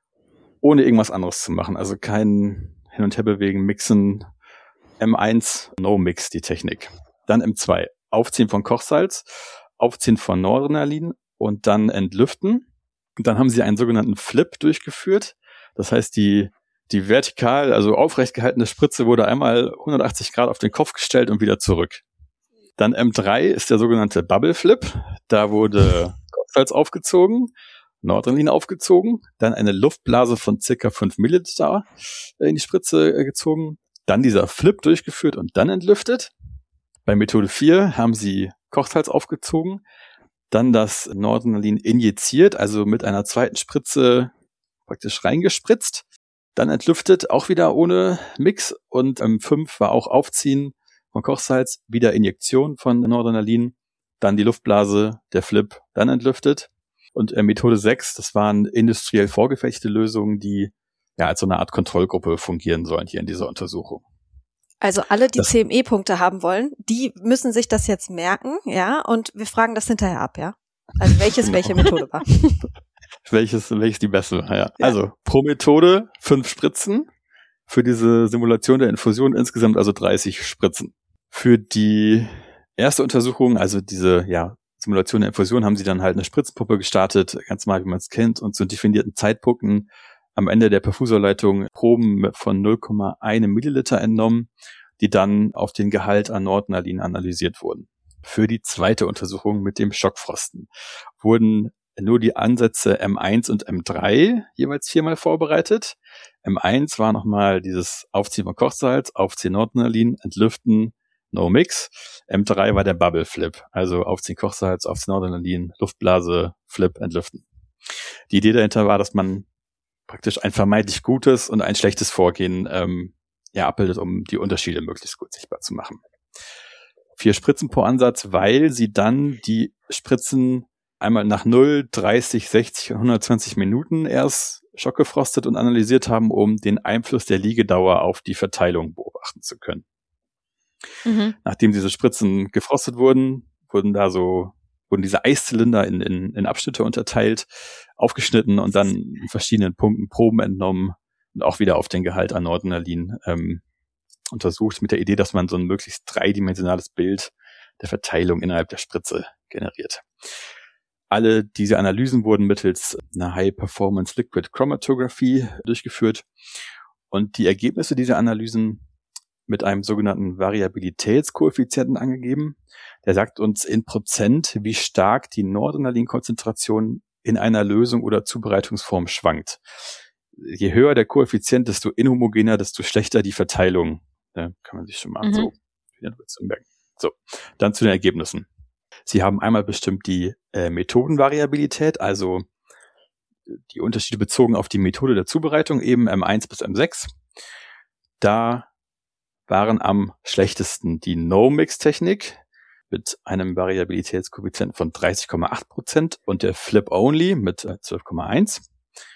ohne irgendwas anderes zu machen. Also kein Hin- und Herbewegen, Mixen. M eins, No-Mix, die Technik. Dann M zwei, Aufziehen von Kochsalz, Aufziehen von Noradrenalin und dann Entlüften. Und dann haben sie einen sogenannten Flip durchgeführt. Das heißt, die die vertikal, also aufrecht gehaltene Spritze wurde einmal hundertachtzig Grad auf den Kopf gestellt und wieder zurück. Dann M drei ist der sogenannte Bubble Flip. Da wurde Kochsalz aufgezogen, Noradrenalin aufgezogen, dann eine Luftblase von circa fünf Milliliter in die Spritze gezogen, dann dieser Flip durchgeführt und dann entlüftet. Bei Methode vier haben sie Kochsalz aufgezogen, dann das Noradrenalin injiziert, also mit einer zweiten Spritze praktisch reingespritzt, dann entlüftet, auch wieder ohne Mix und M fünf war auch Aufziehen von Kochsalz, wieder Injektion von Noradrenalin, dann die Luftblase, der Flip, dann entlüftet. Und äh, Methode sechs, das waren industriell vorgefertigte Lösungen, die ja als so eine Art Kontrollgruppe fungieren sollen hier in dieser Untersuchung. Also alle, die Das- C M E-Punkte haben wollen, die müssen sich das jetzt merken, ja, und wir fragen das hinterher ab, ja. Also welches Genau. welche Methode war. Welches, welches die beste? Ja. Ja. Also pro Methode fünf Spritzen. Für diese Simulation der Infusion insgesamt also dreißig Spritzen. Für die erste Untersuchung, also diese ja, Simulation der Infusion, haben sie dann halt eine Spritzenpuppe gestartet, ganz normal, wie man es kennt, und zu definierten Zeitpunkten am Ende der Perfusorleitung Proben von null Komma eins Milliliter entnommen, die dann auf den Gehalt an Noradrenalin analysiert wurden. Für die zweite Untersuchung mit dem Schockfrosten wurden nur die Ansätze M eins und M drei jeweils viermal vorbereitet. M eins war nochmal dieses Aufziehen von Kochsalz, Aufziehen Noradrenalin, Entlüften, No Mix. M drei war der Bubble Flip, also Aufziehen Kochsalz, Aufziehen Noradrenalin, Luftblase, Flip, Entlüften. Die Idee dahinter war, dass man praktisch ein vermeintlich gutes und ein schlechtes Vorgehen ähm, ja, abbildet, um die Unterschiede möglichst gut sichtbar zu machen. Vier Spritzen pro Ansatz, weil sie dann die Spritzen einmal nach null, dreißig, sechzig und hundertzwanzig Minuten erst schockgefrostet und analysiert haben, um den Einfluss der Liegedauer auf die Verteilung beobachten zu können. Mhm. Nachdem diese Spritzen gefrostet wurden, wurden da so, wurden diese Eiszylinder in, in, in Abschnitte unterteilt, aufgeschnitten und dann in verschiedenen Punkten Proben entnommen und auch wieder auf den Gehalt an Noradrenalin ähm, untersucht, mit der Idee, dass man so ein möglichst dreidimensionales Bild der Verteilung innerhalb der Spritze generiert. Alle diese Analysen wurden mittels einer High-Performance Liquid Chromatography durchgeführt und die Ergebnisse dieser Analysen mit einem sogenannten Variabilitätskoeffizienten angegeben. Der sagt uns in Prozent, wie stark die Noradrenalinkonzentration in einer Lösung oder Zubereitungsform schwankt. Je höher der Koeffizient, desto inhomogener, desto schlechter die Verteilung. Da kann man sich schon mal mhm. so zu merken. So, dann zu den Ergebnissen. Sie haben einmal bestimmt die äh, Methodenvariabilität, also die Unterschiede bezogen auf die Methode der Zubereitung, eben M eins bis M sechs. Da waren am schlechtesten die No-Mix-Technik mit einem Variabilitätskoeffizienten von dreißig Komma acht Prozent und der Flip-Only mit zwölf Komma eins.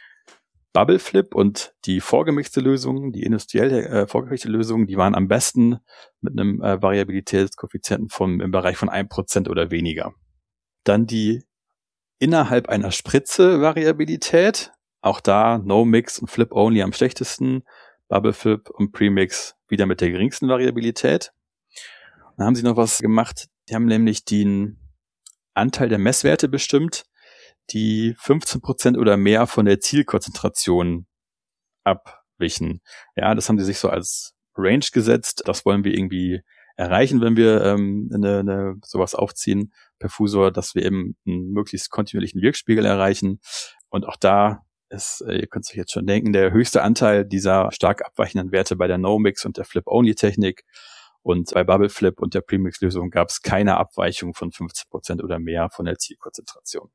Bubble Flip und die vorgemixte Lösung, die industriell äh, vorgefertigte Lösung, die waren am besten mit einem äh, Variabilitätskoeffizienten von im Bereich von ein Prozent oder weniger. Dann die innerhalb einer Spritze Variabilität, auch da No-Mix und Flip-Only am schlechtesten, Bubble Flip und Premix wieder mit der geringsten Variabilität. Dann haben sie noch was gemacht, die haben nämlich den Anteil der Messwerte bestimmt, die fünfzehn Prozent oder mehr von der Zielkonzentration abwichen. Ja, das haben sie sich so als Range gesetzt. Das wollen wir irgendwie erreichen, wenn wir ähm, eine, eine, sowas aufziehen, Perfusor, dass wir eben einen möglichst kontinuierlichen Wirkspiegel erreichen. Und auch da ist, ihr könnt es euch jetzt schon denken, der höchste Anteil dieser stark abweichenden Werte bei der No-Mix und der Flip-Only-Technik. Und bei Bubble Flip und der Premix-Lösung gab es keine Abweichung von fünfzehn Prozent oder mehr von der Zielkonzentration.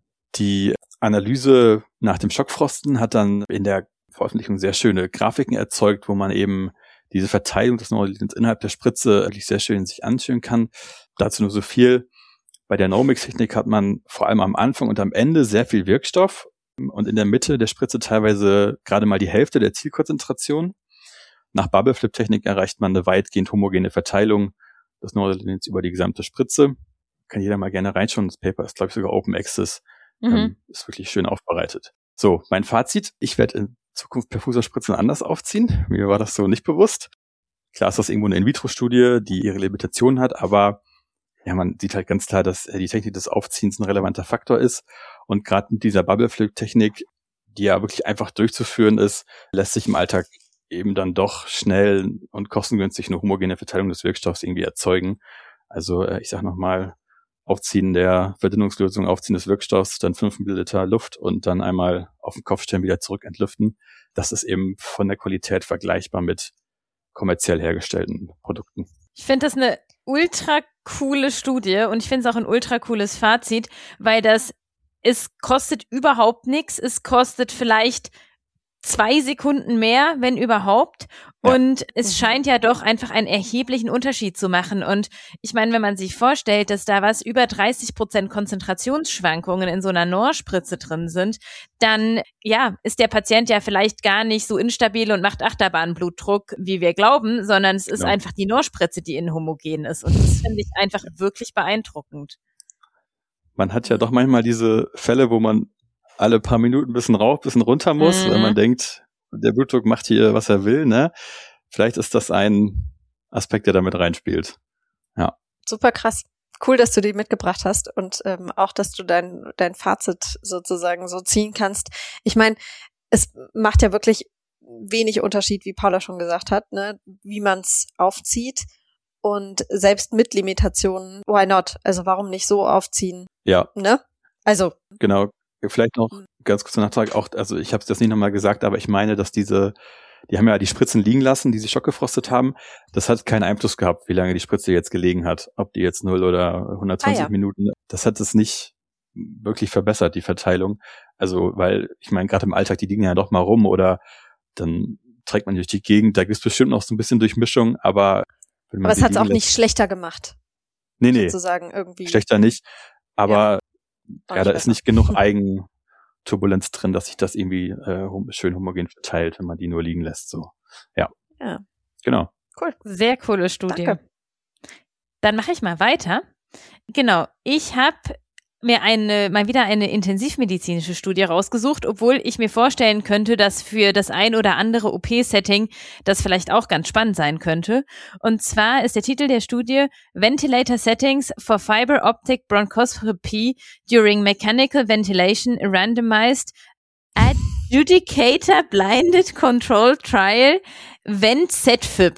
Die Analyse nach dem Schockfrosten hat dann in der Veröffentlichung sehr schöne Grafiken erzeugt, wo man eben diese Verteilung des Noradrenalins innerhalb der Spritze wirklich sehr schön sich anschauen kann. Dazu nur so viel. Bei der No-Mix-Technik hat man vor allem am Anfang und am Ende sehr viel Wirkstoff und in der Mitte der Spritze teilweise gerade mal die Hälfte der Zielkonzentration. Nach Bubble Flip-Technik erreicht man eine weitgehend homogene Verteilung des Noradrenalins über die gesamte Spritze. Kann jeder mal gerne reinschauen. Das Paper ist, glaube ich, sogar Open Access. Mhm. Ähm, ist wirklich schön aufbereitet. So, mein Fazit. Ich werde in Zukunft Perfusorspritzen anders aufziehen. Mir war das so nicht bewusst. Klar ist das irgendwo eine In-vitro-Studie, die ihre Limitationen hat, aber ja, man sieht halt ganz klar, dass die Technik des Aufziehens ein relevanter Faktor ist. Und gerade mit dieser Bubble-Flip-Technik, die ja wirklich einfach durchzuführen ist, lässt sich im Alltag eben dann doch schnell und kostengünstig eine homogene Verteilung des Wirkstoffs irgendwie erzeugen. Also ich sage nochmal, Aufziehen der Verdünnungslösung, Aufziehen des Wirkstoffs, dann fünf Milliliter Luft und dann einmal auf den Kopf stellen, wieder zurück entlüften. Das ist eben von der Qualität vergleichbar mit kommerziell hergestellten Produkten. Ich finde das eine ultra coole Studie und ich finde es auch ein ultra cooles Fazit, weil das, es kostet überhaupt nichts, es kostet vielleicht zwei Sekunden mehr, wenn überhaupt. Ja. Und es scheint ja doch einfach einen erheblichen Unterschied zu machen. Und ich meine, wenn man sich vorstellt, dass da was über dreißig Prozent Konzentrationsschwankungen in so einer Norspritze drin sind, dann ja, ist der Patient ja vielleicht gar nicht so instabil und macht Achterbahnblutdruck, wie wir glauben, sondern es ist genau. einfach die Norspritze, die inhomogen ist. Und das finde ich einfach wirklich beeindruckend. Man hat ja doch manchmal diese Fälle, wo man alle paar Minuten ein bisschen rauf, ein bisschen runter muss, mhm. wenn man denkt, der Blutdruck macht hier, was er will, ne? Vielleicht ist das ein Aspekt, der damit reinspielt. Ja. Super krass. Cool, dass du die mitgebracht hast und ähm, auch, dass du dein dein Fazit sozusagen so ziehen kannst. Ich meine, es macht ja wirklich wenig Unterschied, wie Paula schon gesagt hat, ne, wie man es aufzieht. Und selbst mit Limitationen, why not? Also warum nicht so aufziehen? Ja. Ne? Also. Genau. Vielleicht noch ganz kurz Nachtrag, auch, also ich habe es das nicht nochmal gesagt, aber ich meine, dass diese, die haben ja die Spritzen liegen lassen, die sie schockgefrostet haben. Das hat keinen Einfluss gehabt, wie lange die Spritze jetzt gelegen hat, ob die jetzt null oder hundertzwanzig ah, ja. Minuten. Das hat es nicht wirklich verbessert, die Verteilung. Also, weil, ich meine, gerade im Alltag, die liegen ja doch mal rum oder dann trägt man durch die Gegend, da gibt es bestimmt noch so ein bisschen Durchmischung, aber wenn man aber es hat es auch nicht schlechter gemacht. Nee, nee. Sozusagen irgendwie. Schlechter nicht, aber ja. Ja, da ist nicht genug Eigenturbulenz drin, dass sich das irgendwie äh, schön homogen verteilt, wenn man die nur liegen lässt. So, ja. Ja. Genau. Cool. Sehr coole Studie. Danke. Dann mache ich mal weiter. Genau. Ich habe mir eine mal wieder eine intensivmedizinische Studie rausgesucht, obwohl ich mir vorstellen könnte, dass für das ein oder andere O P-Setting das vielleicht auch ganz spannend sein könnte. Und zwar ist der Titel der Studie Ventilator Settings for Fiber Optic Bronchoscopy during Mechanical Ventilation Randomized Adjudicator Blinded Control Trial VentSetFib.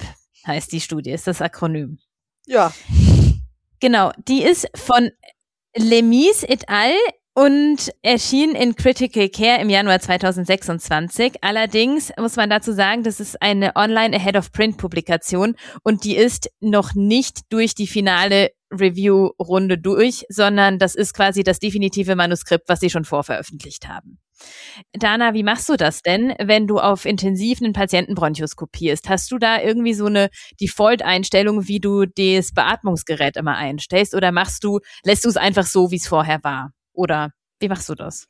heißt die Studie, ist das Akronym. Ja. Genau, die ist von Lemis et al. Und erschien in Critical Care im Januar zweitausendsechsundzwanzig. Allerdings muss man dazu sagen, das ist eine Online-Ahead-of-Print-Publikation und die ist noch nicht durch die finale Review-Runde durch, sondern das ist quasi das definitive Manuskript, was sie schon vorveröffentlicht haben. Dana, wie machst du das denn, wenn du auf Intensiv einen Patienten bronchoskopierst? Hast du da irgendwie so eine Default-Einstellung, wie du das Beatmungsgerät immer einstellst, oder machst du, lässt du es einfach so, wie es vorher war? Oder wie machst du das?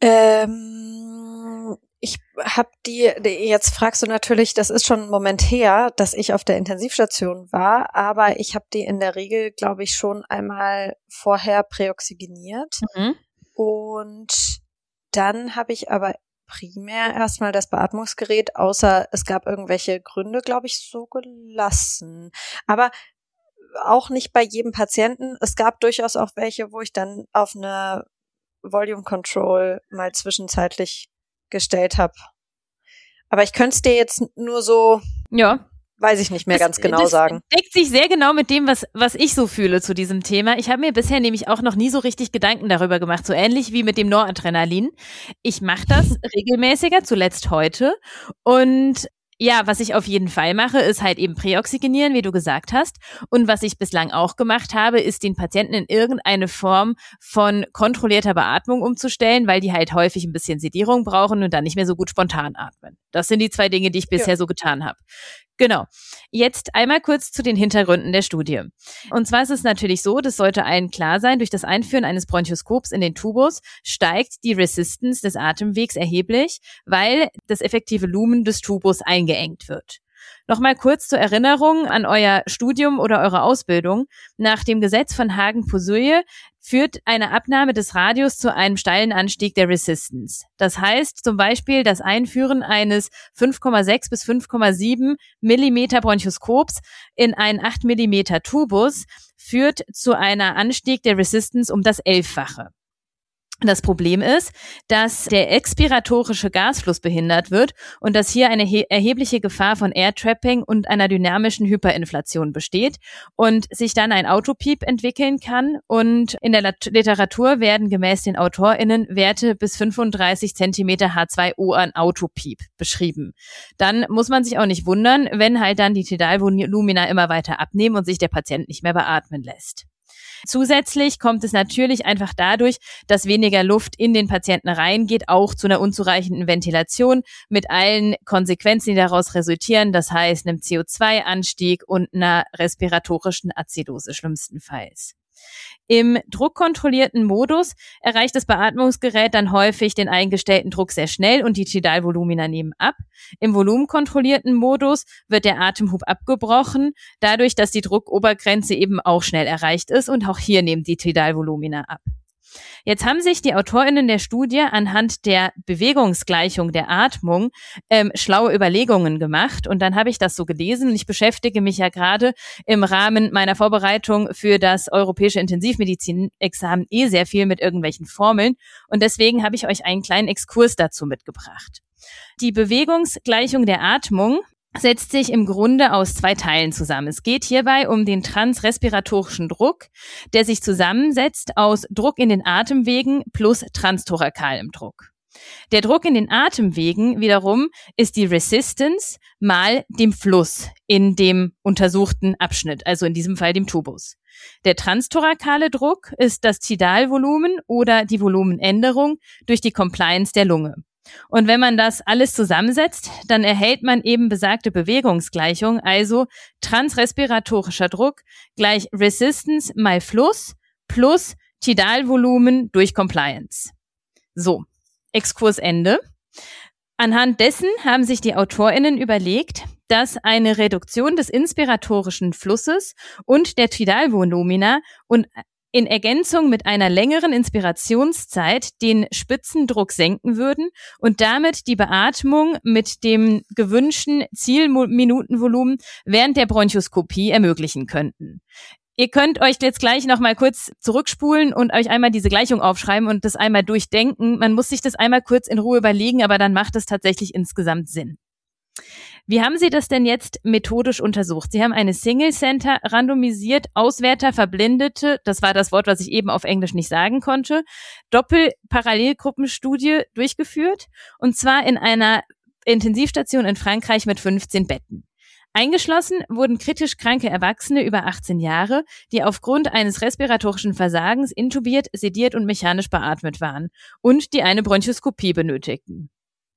Ähm, ich habe die, jetzt fragst du natürlich, das ist schon ein Moment her, dass ich auf der Intensivstation war, aber ich habe die in der Regel, glaube ich, schon einmal vorher präoxygeniert. Mhm. Und dann habe ich aber primär erstmal das Beatmungsgerät, außer es gab irgendwelche Gründe, glaube ich, so gelassen. Aber auch nicht bei jedem Patienten. Es gab durchaus auch welche, wo ich dann auf eine Volume Control mal zwischenzeitlich gestellt habe. Aber ich könnte es dir jetzt nur so, ja, weiß ich nicht mehr das, ganz genau das sagen. Deckt sich sehr genau mit dem, was was ich so fühle zu diesem Thema. Ich habe mir bisher nämlich auch noch nie so richtig Gedanken darüber gemacht, so ähnlich wie mit dem Noradrenalin. Ich mache das regelmäßiger, zuletzt heute. Und ja, was ich auf jeden Fall mache, ist halt eben präoxygenieren, wie du gesagt hast. Und was ich bislang auch gemacht habe, ist den Patienten in irgendeine Form von kontrollierter Beatmung umzustellen, weil die halt häufig ein bisschen Sedierung brauchen und dann nicht mehr so gut spontan atmen. Das sind die zwei Dinge, die ich bisher ja. so getan habe. Genau. Jetzt einmal kurz zu den Hintergründen der Studie. Und zwar ist es natürlich so, das sollte allen klar sein, durch das Einführen eines Bronchoskops in den Tubus steigt die Resistance des Atemwegs erheblich, weil das effektive Lumen des Tubus eingeengt wird. Nochmal kurz zur Erinnerung an euer Studium oder eure Ausbildung. Nach dem Gesetz von Hagen-Poiseuille führt eine Abnahme des Radius zu einem steilen Anstieg der Resistance. Das heißt zum Beispiel, das Einführen eines fünf Komma sechs bis fünf Komma sieben Millimeter Bronchoskops in einen acht Millimeter Tubus führt zu einer Anstieg der Resistance um das Elffache. Das Problem ist, dass der expiratorische Gasfluss behindert wird und dass hier eine erhebliche Gefahr von Airtrapping und einer dynamischen Hyperinflation besteht und sich dann ein Autopiep entwickeln kann. Und in der Literatur werden gemäß den AutorInnen Werte bis fünfunddreißig Zentimeter H zwei O an Autopiep beschrieben. Dann muss man sich auch nicht wundern, wenn halt dann die Tidalvolumina immer weiter abnehmen und sich der Patient nicht mehr beatmen lässt. Zusätzlich kommt es natürlich einfach dadurch, dass weniger Luft in den Patienten reingeht, auch zu einer unzureichenden Ventilation mit allen Konsequenzen, die daraus resultieren, das heißt einem C O zwei Anstieg und einer respiratorischen Azidose schlimmstenfalls. Im druckkontrollierten Modus erreicht das Beatmungsgerät dann häufig den eingestellten Druck sehr schnell und die Tidalvolumina nehmen ab. Im volumenkontrollierten Modus wird der Atemhub abgebrochen, dadurch, dass die Druckobergrenze eben auch schnell erreicht ist und auch hier nehmen die Tidalvolumina ab. Jetzt haben sich die AutorInnen der Studie anhand der Bewegungsgleichung der Atmung ähm, schlaue Überlegungen gemacht und dann habe ich das so gelesen und ich beschäftige mich ja gerade im Rahmen meiner Vorbereitung für das europäische Intensivmedizin-Examen eh sehr viel mit irgendwelchen Formeln und deswegen habe ich euch einen kleinen Exkurs dazu mitgebracht. Die Bewegungsgleichung der Atmung setzt sich im Grunde aus zwei Teilen zusammen. Es geht hierbei um den transrespiratorischen Druck, der sich zusammensetzt aus Druck in den Atemwegen plus transthorakalem Druck. Der Druck in den Atemwegen wiederum ist die Resistance mal dem Fluss in dem untersuchten Abschnitt, also in diesem Fall dem Tubus. Der transthorakale Druck ist das Tidalvolumen oder die Volumenänderung durch die Compliance der Lunge. Und wenn man das alles zusammensetzt, dann erhält man eben besagte Bewegungsgleichung, also transrespiratorischer Druck gleich Resistance mal Fluss plus Tidalvolumen durch Compliance. So, Exkurs Ende. Anhand dessen haben sich die AutorInnen überlegt, dass eine Reduktion des inspiratorischen Flusses und der Tidalvolumina und in Ergänzung mit einer längeren Inspirationszeit den Spitzendruck senken würden und damit die Beatmung mit dem gewünschten Zielminutenvolumen während der Bronchoskopie ermöglichen könnten. Ihr könnt euch jetzt gleich noch mal kurz zurückspulen und euch einmal diese Gleichung aufschreiben und das einmal durchdenken. Man muss sich das einmal kurz in Ruhe überlegen, aber dann macht es tatsächlich insgesamt Sinn. Wie haben Sie das denn jetzt methodisch untersucht? Sie haben eine Single-Center, randomisiert, Auswerter, Verblindete, das war das Wort, was ich eben auf Englisch nicht sagen konnte, Doppel-Parallelgruppenstudie durchgeführt, und zwar in einer Intensivstation in Frankreich mit fünfzehn Betten. Eingeschlossen wurden kritisch kranke Erwachsene über achtzehn Jahre, die aufgrund eines respiratorischen Versagens intubiert, sediert und mechanisch beatmet waren und die eine Bronchoskopie benötigten.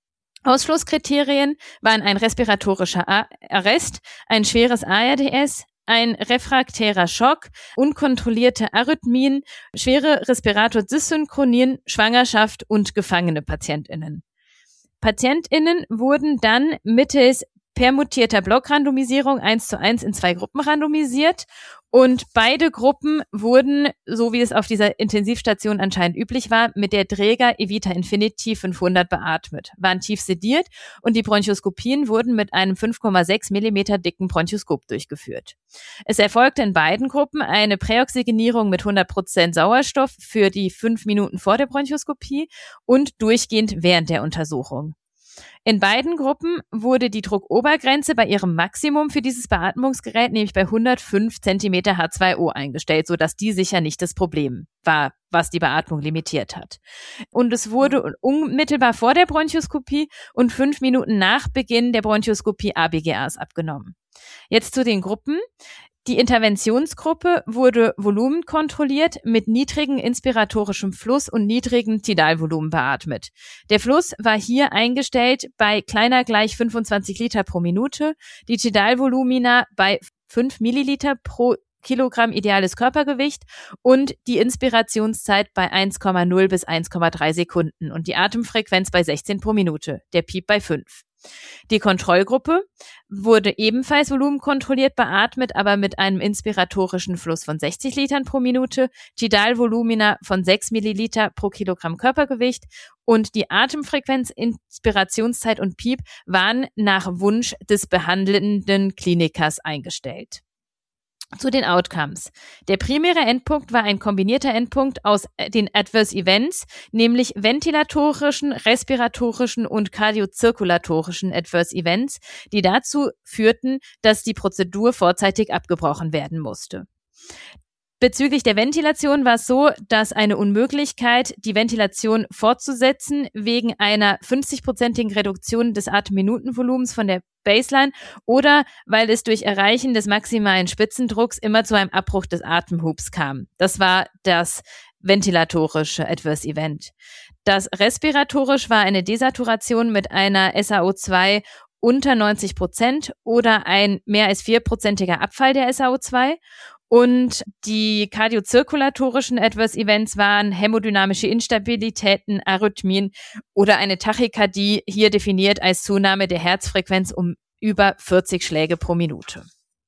Ausschlusskriterien waren ein respiratorischer Arrest, ein schweres A R D S, ein refraktärer Schock, unkontrollierte Arrhythmien, schwere Respirator-Dysynchronien, Schwangerschaft und gefangene PatientInnen. PatientInnen wurden dann mittels permutierter Blockrandomisierung eins zu eins in zwei Gruppen randomisiert und beide Gruppen wurden, so wie es auf dieser Intensivstation anscheinend üblich war, mit der Dräger Evita Infinity fünfhundert beatmet, waren tief sediert und die Bronchoskopien wurden mit einem fünf Komma sechs Millimeter dicken Bronchoskop durchgeführt. Es erfolgte in beiden Gruppen eine Präoxygenierung mit hundert Prozent Sauerstoff für die fünf Minuten vor der Bronchoskopie und durchgehend während der Untersuchung. In beiden Gruppen wurde die Druckobergrenze bei ihrem Maximum für dieses Beatmungsgerät, nämlich bei hundertfünf Zentimeter H zwei O eingestellt, sodass die sicher nicht das Problem war, was die Beatmung limitiert hat. Und es wurde unmittelbar vor der Bronchoskopie und fünf Minuten nach Beginn der Bronchoskopie A B G As abgenommen. Jetzt zu den Gruppen. Die Interventionsgruppe wurde volumenkontrolliert mit niedrigem inspiratorischem Fluss und niedrigem Tidalvolumen beatmet. Der Fluss war hier eingestellt bei kleiner gleich fünfundzwanzig Liter pro Minute, die Tidalvolumina bei fünf Milliliter pro Kilogramm ideales Körpergewicht und die Inspirationszeit bei eins Komma null bis eins Komma drei Sekunden und die Atemfrequenz bei sechzehn pro Minute, der Piep bei fünf. Die Kontrollgruppe wurde ebenfalls volumenkontrolliert beatmet, aber mit einem inspiratorischen Fluss von sechzig Litern pro Minute, Tidalvolumina von sechs Milliliter pro Kilogramm Körpergewicht und die Atemfrequenz, Inspirationszeit und Piep waren nach Wunsch des behandelnden Klinikers eingestellt. Zu den Outcomes. Der primäre Endpunkt war ein kombinierter Endpunkt aus den Adverse Events, nämlich ventilatorischen, respiratorischen und kardiozirkulatorischen Adverse Events, die dazu führten, dass die Prozedur vorzeitig abgebrochen werden musste. Bezüglich der Ventilation war es so, dass eine Unmöglichkeit, die Ventilation fortzusetzen, wegen einer fünfzig-prozentigen Reduktion des Atemminutenvolumens von der Baseline oder weil es durch Erreichen des maximalen Spitzendrucks immer zu einem Abbruch des Atemhubs kam. Das war das ventilatorische Adverse Event. Das respiratorisch war eine Desaturation mit einer S A O zwei unter neunzig Prozent oder ein mehr als vierprozentiger Abfall der S A O zwei. Und die kardiozirkulatorischen Adverse Events waren hämodynamische Instabilitäten, Arrhythmien oder eine Tachykardie, hier definiert als Zunahme der Herzfrequenz um über vierzig Schläge pro Minute.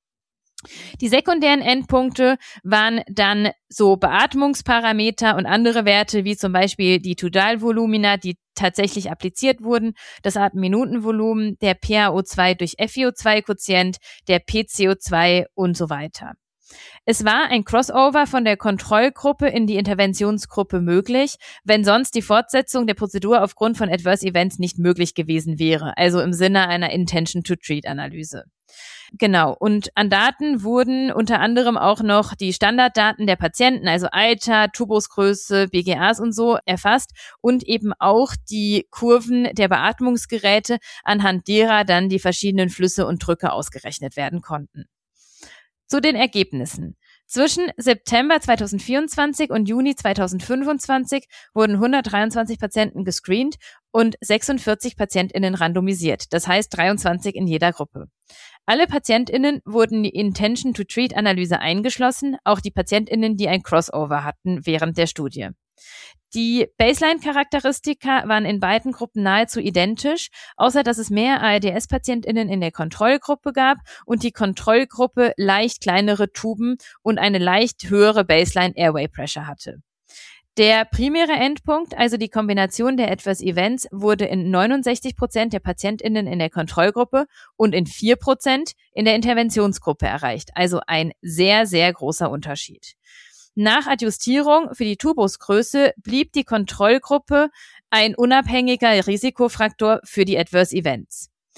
Die sekundären Endpunkte waren dann so Beatmungsparameter und andere Werte, wie zum Beispiel die Tidalvolumina, die tatsächlich appliziert wurden, das Atemminutenvolumen, der P a O zwei durch F i O zwei Quotient, der P C O zwei und so weiter. Es war ein Crossover von der Kontrollgruppe in die Interventionsgruppe möglich, wenn sonst die Fortsetzung der Prozedur aufgrund von Adverse Events nicht möglich gewesen wäre, also im Sinne einer Intention-to-Treat-Analyse. Genau, und an Daten wurden unter anderem auch noch die Standarddaten der Patienten, also Alter, Tubusgröße, B G As und so erfasst und eben auch die Kurven der Beatmungsgeräte, anhand derer dann die verschiedenen Flüsse und Drücke ausgerechnet werden konnten. Zu den Ergebnissen. Zwischen September zweitausendvierundzwanzig und Juni zweitausendfünfundzwanzig wurden hundertdreiundzwanzig Patienten gescreent und sechsundvierzig PatientInnen randomisiert, das heißt dreiundzwanzig in jeder Gruppe. Alle PatientInnen wurden in die Intention-to-Treat-Analyse eingeschlossen, auch die PatientInnen, die ein Crossover hatten während der Studie. Die Baseline-Charakteristika waren in beiden Gruppen nahezu identisch, außer dass es mehr A R D S-PatientInnen in der Kontrollgruppe gab und die Kontrollgruppe leicht kleinere Tuben und eine leicht höhere Baseline-Airway-Pressure hatte. Der primäre Endpunkt, also die Kombination der Adverse Events, wurde in neunundsechzig Prozent der PatientInnen in der Kontrollgruppe und in vier Prozent in der Interventionsgruppe erreicht, also ein sehr, sehr großer Unterschied. Nach Adjustierung für die Tubusgröße blieb die Kontrollgruppe ein unabhängiger Risikofaktor für die Adverse Events.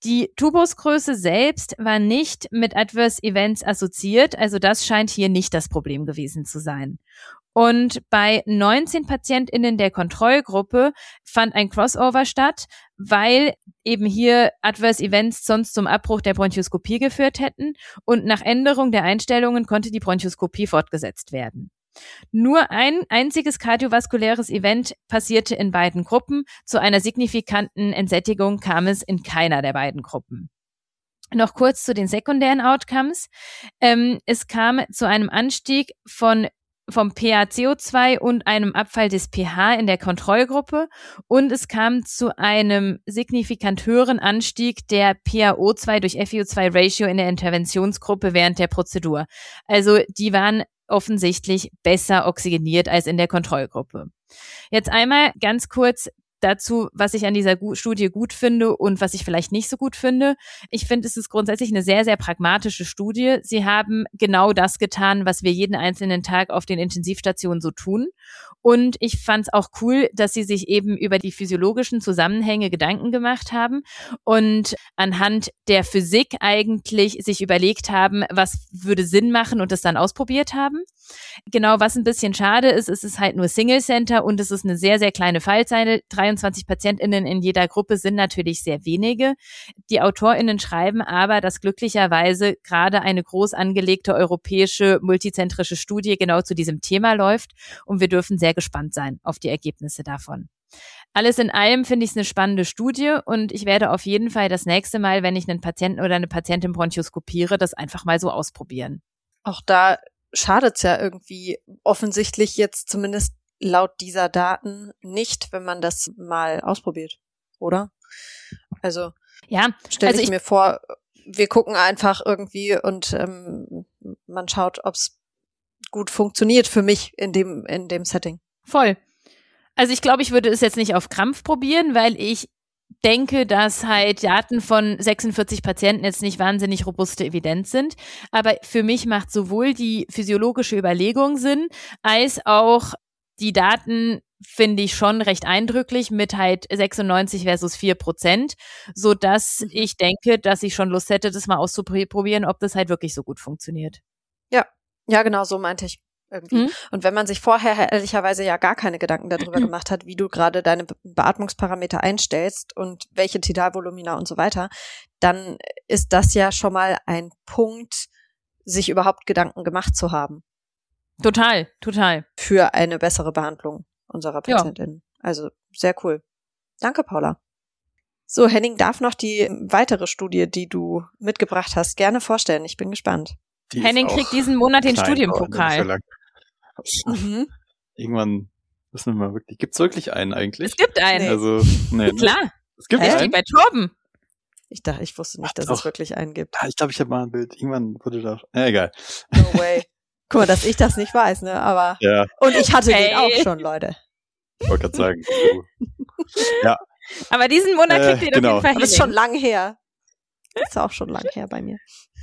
Die Tubusgröße selbst war nicht mit Adverse Events assoziiert, also das scheint hier nicht das Problem gewesen zu sein. Und bei neunzehn PatientInnen der Kontrollgruppe fand ein Crossover statt, weil eben hier Adverse Events sonst zum Abbruch der Bronchoskopie geführt hätten und nach Änderung der Einstellungen konnte die Bronchoskopie fortgesetzt werden. Nur ein einziges kardiovaskuläres Event passierte in beiden Gruppen. Zu einer signifikanten Entsättigung kam es in keiner der beiden Gruppen. Noch kurz zu den sekundären Outcomes. Ähm, es kam zu einem Anstieg von vom P a C O zwei und einem Abfall des pH in der Kontrollgruppe und es kam zu einem signifikant höheren Anstieg der P a O zwei durch F i O zwei Ratio in der Interventionsgruppe während der Prozedur. Also die waren offensichtlich besser oxygeniert als in der Kontrollgruppe. Jetzt einmal ganz kurz dazu, was ich an dieser Studie gut finde und was ich vielleicht nicht so gut finde. Ich finde, es ist grundsätzlich eine sehr, sehr pragmatische Studie. Sie haben genau das getan, was wir jeden einzelnen Tag auf den Intensivstationen so tun. Und ich fand es auch cool, dass sie sich eben über die physiologischen Zusammenhänge Gedanken gemacht haben und anhand der Physik eigentlich sich überlegt haben, was würde Sinn machen und das dann ausprobiert haben. Genau, was ein bisschen schade ist, ist es halt nur Single Center und es ist eine sehr, sehr kleine Fallzahl. dreiundzwanzig PatientInnen in jeder Gruppe sind natürlich sehr wenige. Die AutorInnen schreiben aber, dass glücklicherweise gerade eine groß angelegte europäische multizentrische Studie genau zu diesem Thema läuft und wir dürfen sehr gespannt sein auf die Ergebnisse davon. Alles in allem finde ich es eine spannende Studie und ich werde auf jeden Fall das nächste Mal, wenn ich einen Patienten oder eine Patientin bronchoskopiere, das einfach mal so ausprobieren. Auch da schadet's ja irgendwie offensichtlich jetzt zumindest laut dieser Daten nicht, wenn man das mal ausprobiert, oder? Also ja, stelle also ich, ich mir vor, wir gucken einfach irgendwie und ähm, man schaut, ob's gut funktioniert für mich in dem in dem Setting. Voll. Also ich glaube, ich würde es jetzt nicht auf Krampf probieren, weil ich denke, dass halt Daten von sechsundvierzig Patienten jetzt nicht wahnsinnig robuste Evidenz sind. Aber für mich macht sowohl die physiologische Überlegung Sinn, als auch die Daten finde ich schon recht eindrücklich mit halt sechsundneunzig versus vier Prozent, so dass ich denke, dass ich schon Lust hätte, das mal auszuprobieren, ob das halt wirklich so gut funktioniert. Ja, ja, genau, so meinte ich irgendwie. Mhm. Und wenn man sich vorher ehrlicherweise ja gar keine Gedanken darüber gemacht hat, wie du gerade deine Be- Beatmungsparameter einstellst und welche Tidalvolumina und so weiter, dann ist das ja schon mal ein Punkt, sich überhaupt Gedanken gemacht zu haben Total, total. für eine bessere Behandlung unserer Ja. PatientInnen. Also sehr cool. Danke, Paula. So, Henning darf noch die weitere Studie, die du mitgebracht hast, gerne vorstellen. Ich bin gespannt. Die ist Henning auch kriegt diesen Monat den klein, Studienpokal. aber nicht so lang. Mhm. Irgendwann müssen wir mal wirklich. Gibt's wirklich einen eigentlich? Es gibt einen. Nee. Also, nee, ne? Klar, Es gibt Hä? der steht einen. bei Torben. Ich dachte, ich wusste nicht, dass Ach es doch. wirklich einen gibt. Ah, ich glaube, ich habe mal ein Bild. Irgendwann wurde da. Ja, egal. No way. Guck mal, dass ich das nicht weiß, ne? Aber Ja, und ich hatte Hey. den auch schon, Leute. ich wollte gerade sagen. So. Aber diesen Monat Äh, kriegt ihr genau. auf jeden Fall Aber ist schon Henning. lang her. Ist auch schon lang her bei mir.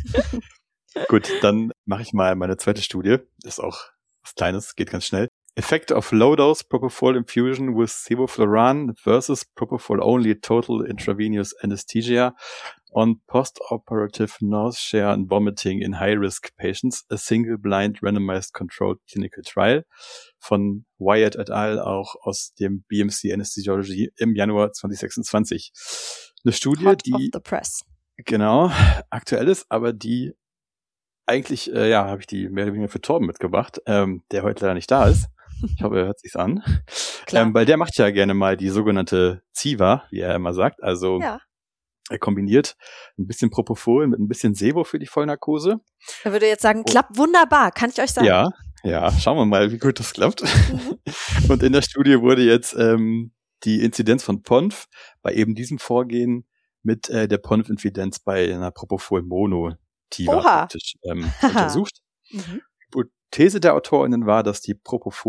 Gut, dann mache ich mal meine zweite Studie. Ist auch was Kleines, geht ganz schnell. Effect of low-dose Propofol infusion with Sevoflurane versus Propofol-only total intravenous anesthesia on post-operative nausea and vomiting in high-risk patients, a single-blind randomized controlled clinical trial von Wyatt et al. Auch aus dem B M C Anesthesiology im Januar zwanzig sechsundzwanzig. Eine Studie, Hot die off the press. genau aktuell ist, aber die eigentlich, äh, ja, habe ich die mehr oder weniger für Torben mitgebracht, ähm, der heute leider nicht da ist. Ich hoffe, er hört sich's an. Klar. Ähm, weil der macht ja gerne mal die sogenannte C I V A, wie er immer sagt. Also Ja. er kombiniert ein bisschen Propofol mit ein bisschen Sevo für die Vollnarkose. Er würde jetzt sagen, klappt wunderbar, kann ich euch sagen. Ja, ja, schauen wir mal, wie gut das klappt. Mhm. Und in der Studie wurde jetzt ähm, die Inzidenz von P O N F bei eben diesem Vorgehen mit äh, der P O N F-Inzidenz bei einer Propofol-Mono-Tiva Oha. praktisch ähm, untersucht. Mhm. These der AutorInnen war, dass die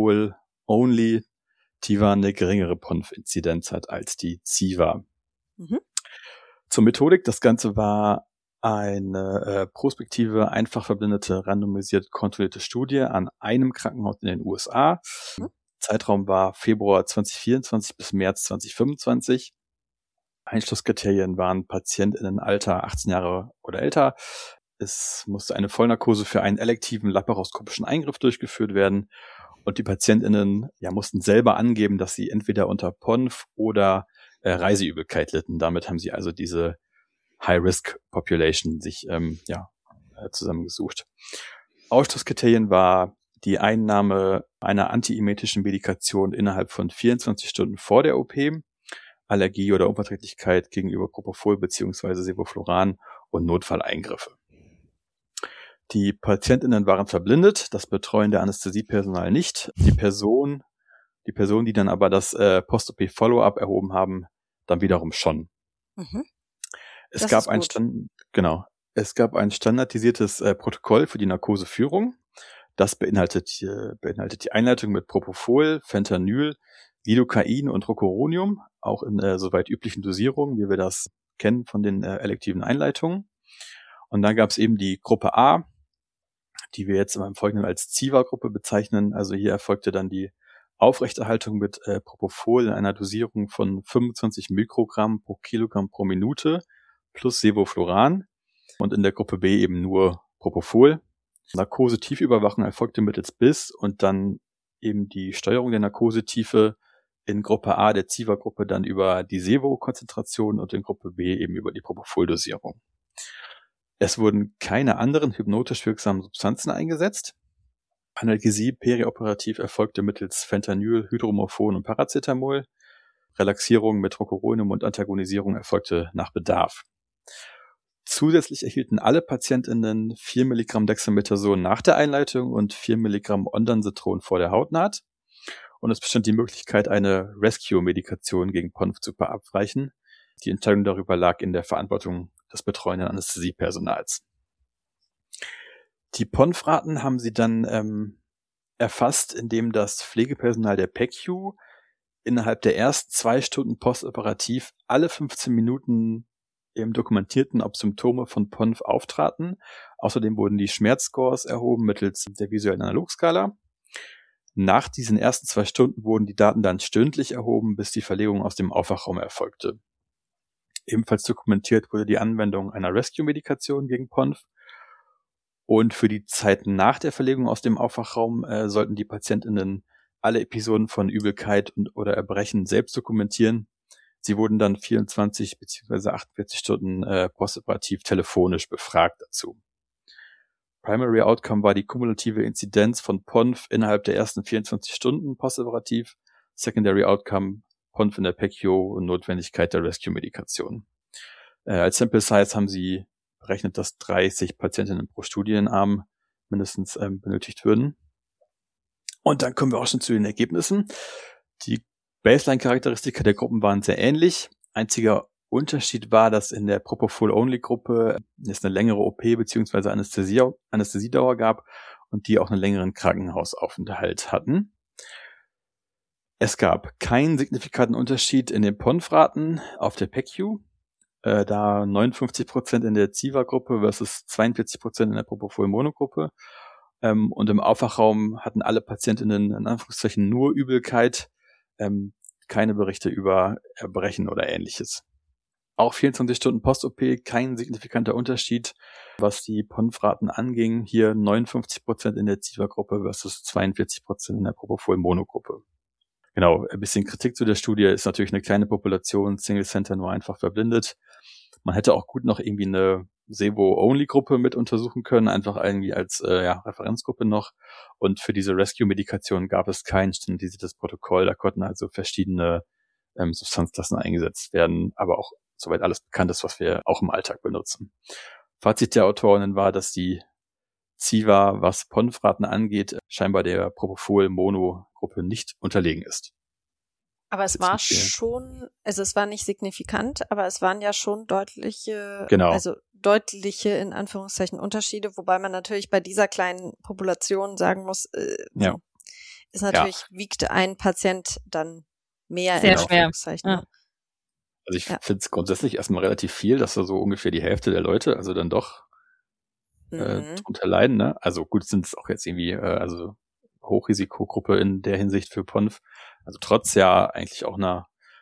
Propofol-Only-Tiva eine geringere P O N F-Inzidenz hat als die C I V A. Mhm. Zur Methodik, das Ganze war eine äh, prospektive, einfach verblindete, randomisiert kontrollierte Studie an einem Krankenhaus in den U S A. Mhm. Zeitraum war Februar zwanzig vierundzwanzig bis März zwanzig fünfundzwanzig. Einschlusskriterien waren PatientInnen Alter achtzehn Jahre oder älter. Es musste eine Vollnarkose für einen elektiven laparoskopischen Eingriff durchgeführt werden. Und die PatientInnen ja, mussten selber angeben, dass sie entweder unter P O N F oder äh, Reiseübelkeit litten. Damit haben sie also diese High-Risk-Population sich ähm, ja, äh, zusammengesucht. Ausschlusskriterien war die Einnahme einer antiemetischen Medikation innerhalb von vierundzwanzig Stunden vor der O P, Allergie oder Unverträglichkeit gegenüber Propofol bzw. Sevofluran und Notfalleingriffe. Die PatientInnen waren verblindet, das betreuende Anästhesiepersonal nicht. Die Person, die Person, die dann aber das äh, Post-O P-Follow-up erhoben haben, dann wiederum schon. Mhm. Es das gab ein Stand, genau, es gab ein standardisiertes äh, Protokoll für die Narkoseführung. Das beinhaltet, äh, beinhaltet die Einleitung mit Propofol, Fentanyl, Lidocain und Rocuronium, auch in äh, soweit üblichen Dosierungen, wie wir das kennen von den äh, elektiven Einleitungen. Und dann gab es eben die Gruppe A, die wir jetzt im Folgenden als Ziva-Gruppe bezeichnen. Also hier erfolgte dann die Aufrechterhaltung mit äh, Propofol in einer Dosierung von fünfundzwanzig Mikrogramm pro Kilogramm pro Minute plus Sevofluran und in der Gruppe B eben nur Propofol. Narkose-Tiefüberwachung erfolgte mittels B I S und dann eben die Steuerung der Narkosetiefe in Gruppe A der Ziva-Gruppe dann über die Sevo-Konzentration und in Gruppe B eben über die Propofol-Dosierung. Es wurden keine anderen hypnotisch wirksamen Substanzen eingesetzt. Analgesie perioperativ erfolgte mittels Fentanyl, Hydromorphon und Paracetamol. Relaxierung mit Rocuronium und Antagonisierung erfolgte nach Bedarf. Zusätzlich erhielten alle PatientInnen vier Milligramm Dexamethason nach der Einleitung und vier Milligramm Ondansetron vor der Hautnaht. Und es bestand die Möglichkeit, eine Rescue-Medikation gegen P O N F zu verabreichen. Die Entscheidung darüber lag in der Verantwortung des betreuenden Anästhesiepersonals. Die P O N F-Raten haben sie dann ähm, erfasst, indem das Pflegepersonal der P E C U innerhalb der ersten zwei Stunden postoperativ alle fünfzehn Minuten eben dokumentierten, ob Symptome von P O N F auftraten. Außerdem wurden die Schmerzscores erhoben mittels der visuellen Analogskala. Nach diesen ersten zwei Stunden wurden die Daten dann stündlich erhoben, bis die Verlegung aus dem Aufwachraum erfolgte. Ebenfalls dokumentiert wurde die Anwendung einer Rescue-Medikation gegen P O N F. Und für die Zeit nach der Verlegung aus dem Aufwachraum äh, sollten die PatientInnen alle Episoden von Übelkeit und oder Erbrechen selbst dokumentieren. Sie wurden dann vierundzwanzig bzw. achtundvierzig Stunden äh, postoperativ telefonisch befragt dazu. Primary Outcome war die kumulative Inzidenz von P O N F innerhalb der ersten vierundzwanzig Stunden postoperativ. Secondary Outcome P O N F in der P E C U und Notwendigkeit der Rescue-Medikation. Äh, als Sample Size haben sie berechnet, dass dreißig Patientinnen pro Studienarm mindestens ähm, benötigt würden. Und dann kommen wir auch schon zu den Ergebnissen. Die Baseline-Charakteristika der Gruppen waren sehr ähnlich. Einziger Unterschied war, dass in der Propofol-Only-Gruppe es eine längere O P bzw. Anästhesie, Anästhesiedauer gab und die auch einen längeren Krankenhausaufenthalt hatten. Es gab keinen signifikanten Unterschied in den P O N F-Raten auf der P E C U, äh, da neunundfünfzig Prozent in der Ziva-Gruppe versus zweiundvierzig Prozent in der Propofol-Mono-Gruppe. Ähm, und im Aufwachraum hatten alle PatientInnen in Anführungszeichen nur Übelkeit, ähm, keine Berichte über Erbrechen oder Ähnliches. Auch vierundzwanzig Stunden Post-O P, kein signifikanter Unterschied, was die P O N F-Raten anging. Hier neunundfünfzig Prozent in der Ziva-Gruppe versus zweiundvierzig Prozent in der Propofol-Mono-Gruppe. Genau, ein bisschen Kritik zu der Studie ist natürlich eine kleine Population, Single Center nur einfach verblindet. Man hätte auch gut noch irgendwie eine Sevo-Only-Gruppe mit untersuchen können, einfach irgendwie als äh, ja, Referenzgruppe noch. Und für diese Rescue-Medikation gab es kein standardisiertes Protokoll. Da konnten also verschiedene ähm, Substanzklassen eingesetzt werden, aber auch soweit alles bekannt ist, was wir auch im Alltag benutzen. Fazit der Autorinnen war, dass die Ziva, was P O N F-Raten angeht, scheinbar der Propofol-Mono-Gruppe nicht unterlegen ist. Aber es war schon, also es war nicht signifikant, aber es waren ja schon deutliche, genau. also deutliche in Anführungszeichen Unterschiede, wobei man natürlich bei dieser kleinen Population sagen muss, äh, ja. ist natürlich, ja. wiegt ein Patient dann mehr Sehr in schwer. Anführungszeichen. Ja. Also ich Ja. finde es grundsätzlich erstmal relativ viel, dass da so ungefähr die Hälfte der Leute also dann doch äh, Mhm. drunter leiden. Ne? Also gut, sind es auch jetzt irgendwie, äh, also Hochrisikogruppe in der Hinsicht für P O N F. Also trotz ja eigentlich auch einer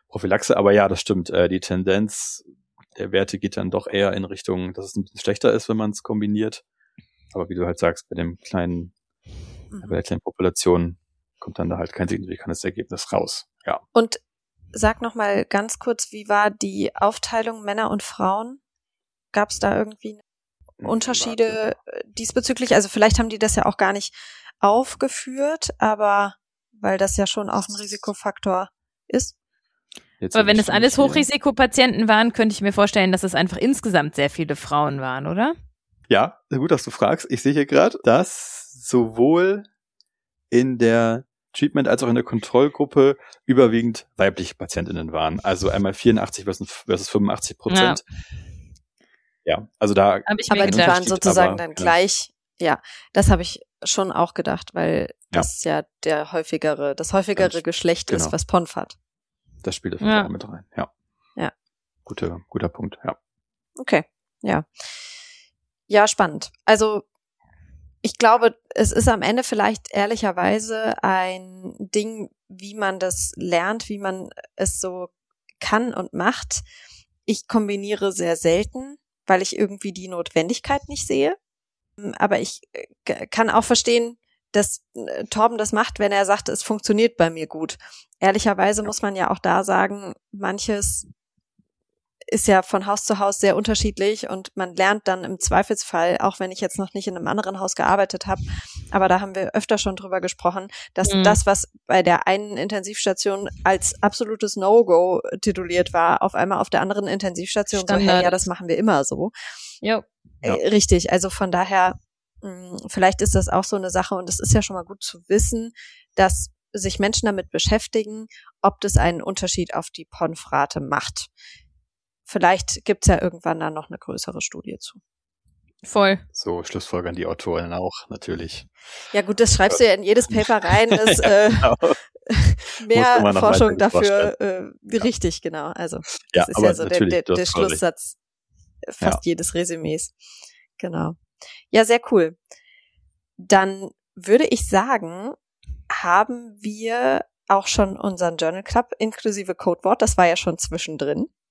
Prophylaxe. Aber ja, das stimmt. Äh, die Tendenz der Werte geht dann doch eher in Richtung, dass es ein bisschen schlechter ist, wenn man es kombiniert. Aber wie du halt sagst, bei dem kleinen, mhm. bei der kleinen Population kommt dann da halt kein signifikantes Ergebnis raus. Ja. Und sag noch mal ganz kurz, wie war die Aufteilung Männer und Frauen? Gab es da irgendwie Unterschiede Warte. diesbezüglich? Also vielleicht haben die das ja auch gar nicht aufgeführt, aber weil das ja schon auch ein Risikofaktor ist. Jetzt aber wenn es alles Hochrisikopatienten waren, könnte ich mir vorstellen, dass es einfach insgesamt sehr viele Frauen waren, oder? Ja, gut, dass du fragst. Ich sehe hier gerade, dass sowohl in der Treatment als auch in der Kontrollgruppe überwiegend weibliche PatientInnen waren. Also einmal vierundachtzig versus fünfundachtzig Prozent. Ja. ja, also da. Aber die waren sozusagen dann gleich. Ja, das habe ich schon auch gedacht, weil das ja, ja der häufigere, das häufigere das, Geschlecht genau. ist, was P O N F hat. Das spielt auf jeden Fall ja. mit rein, ja. Ja. Guter, guter Punkt, ja. Okay, ja. Ja, spannend. Also, ich glaube, es ist am Ende vielleicht ehrlicherweise ein Ding, wie man das lernt, wie man es so kann und macht. Ich kombiniere sehr selten, weil ich irgendwie die Notwendigkeit nicht sehe. Aber ich kann auch verstehen, dass Torben das macht, wenn er sagt, es funktioniert bei mir gut. Ehrlicherweise muss man ja auch da sagen, manches ist ja von Haus zu Haus sehr unterschiedlich und man lernt dann im Zweifelsfall, auch wenn ich jetzt noch nicht in einem anderen Haus gearbeitet habe, aber da haben wir öfter schon drüber gesprochen, dass mhm. das, was bei der einen Intensivstation als absolutes No-Go tituliert war, auf einmal auf der anderen Intensivstation Standard. so, hey, ja, das machen wir immer so. Jo. Ja. Äh, richtig, also von daher vielleicht ist das auch so eine Sache und es ist ja schon mal gut zu wissen, dass sich Menschen damit beschäftigen, ob das einen Unterschied auf die P O N F-Rate macht. Vielleicht gibt's ja irgendwann dann noch eine größere Studie zu. Voll. So schlussfolgern die Autoren auch, natürlich. Ja gut, das schreibst du ja in jedes Paper rein, dass äh, genau. mehr Forschung dafür äh, richtig, genau. Also das ja, ist ja so der, der, der Schlusssatz fast ja. jedes Resümees. Genau. Ja, sehr cool. Dann würde ich sagen, haben wir auch schon unseren Journal Club inklusive Codewort. Das war ja schon zwischendrin.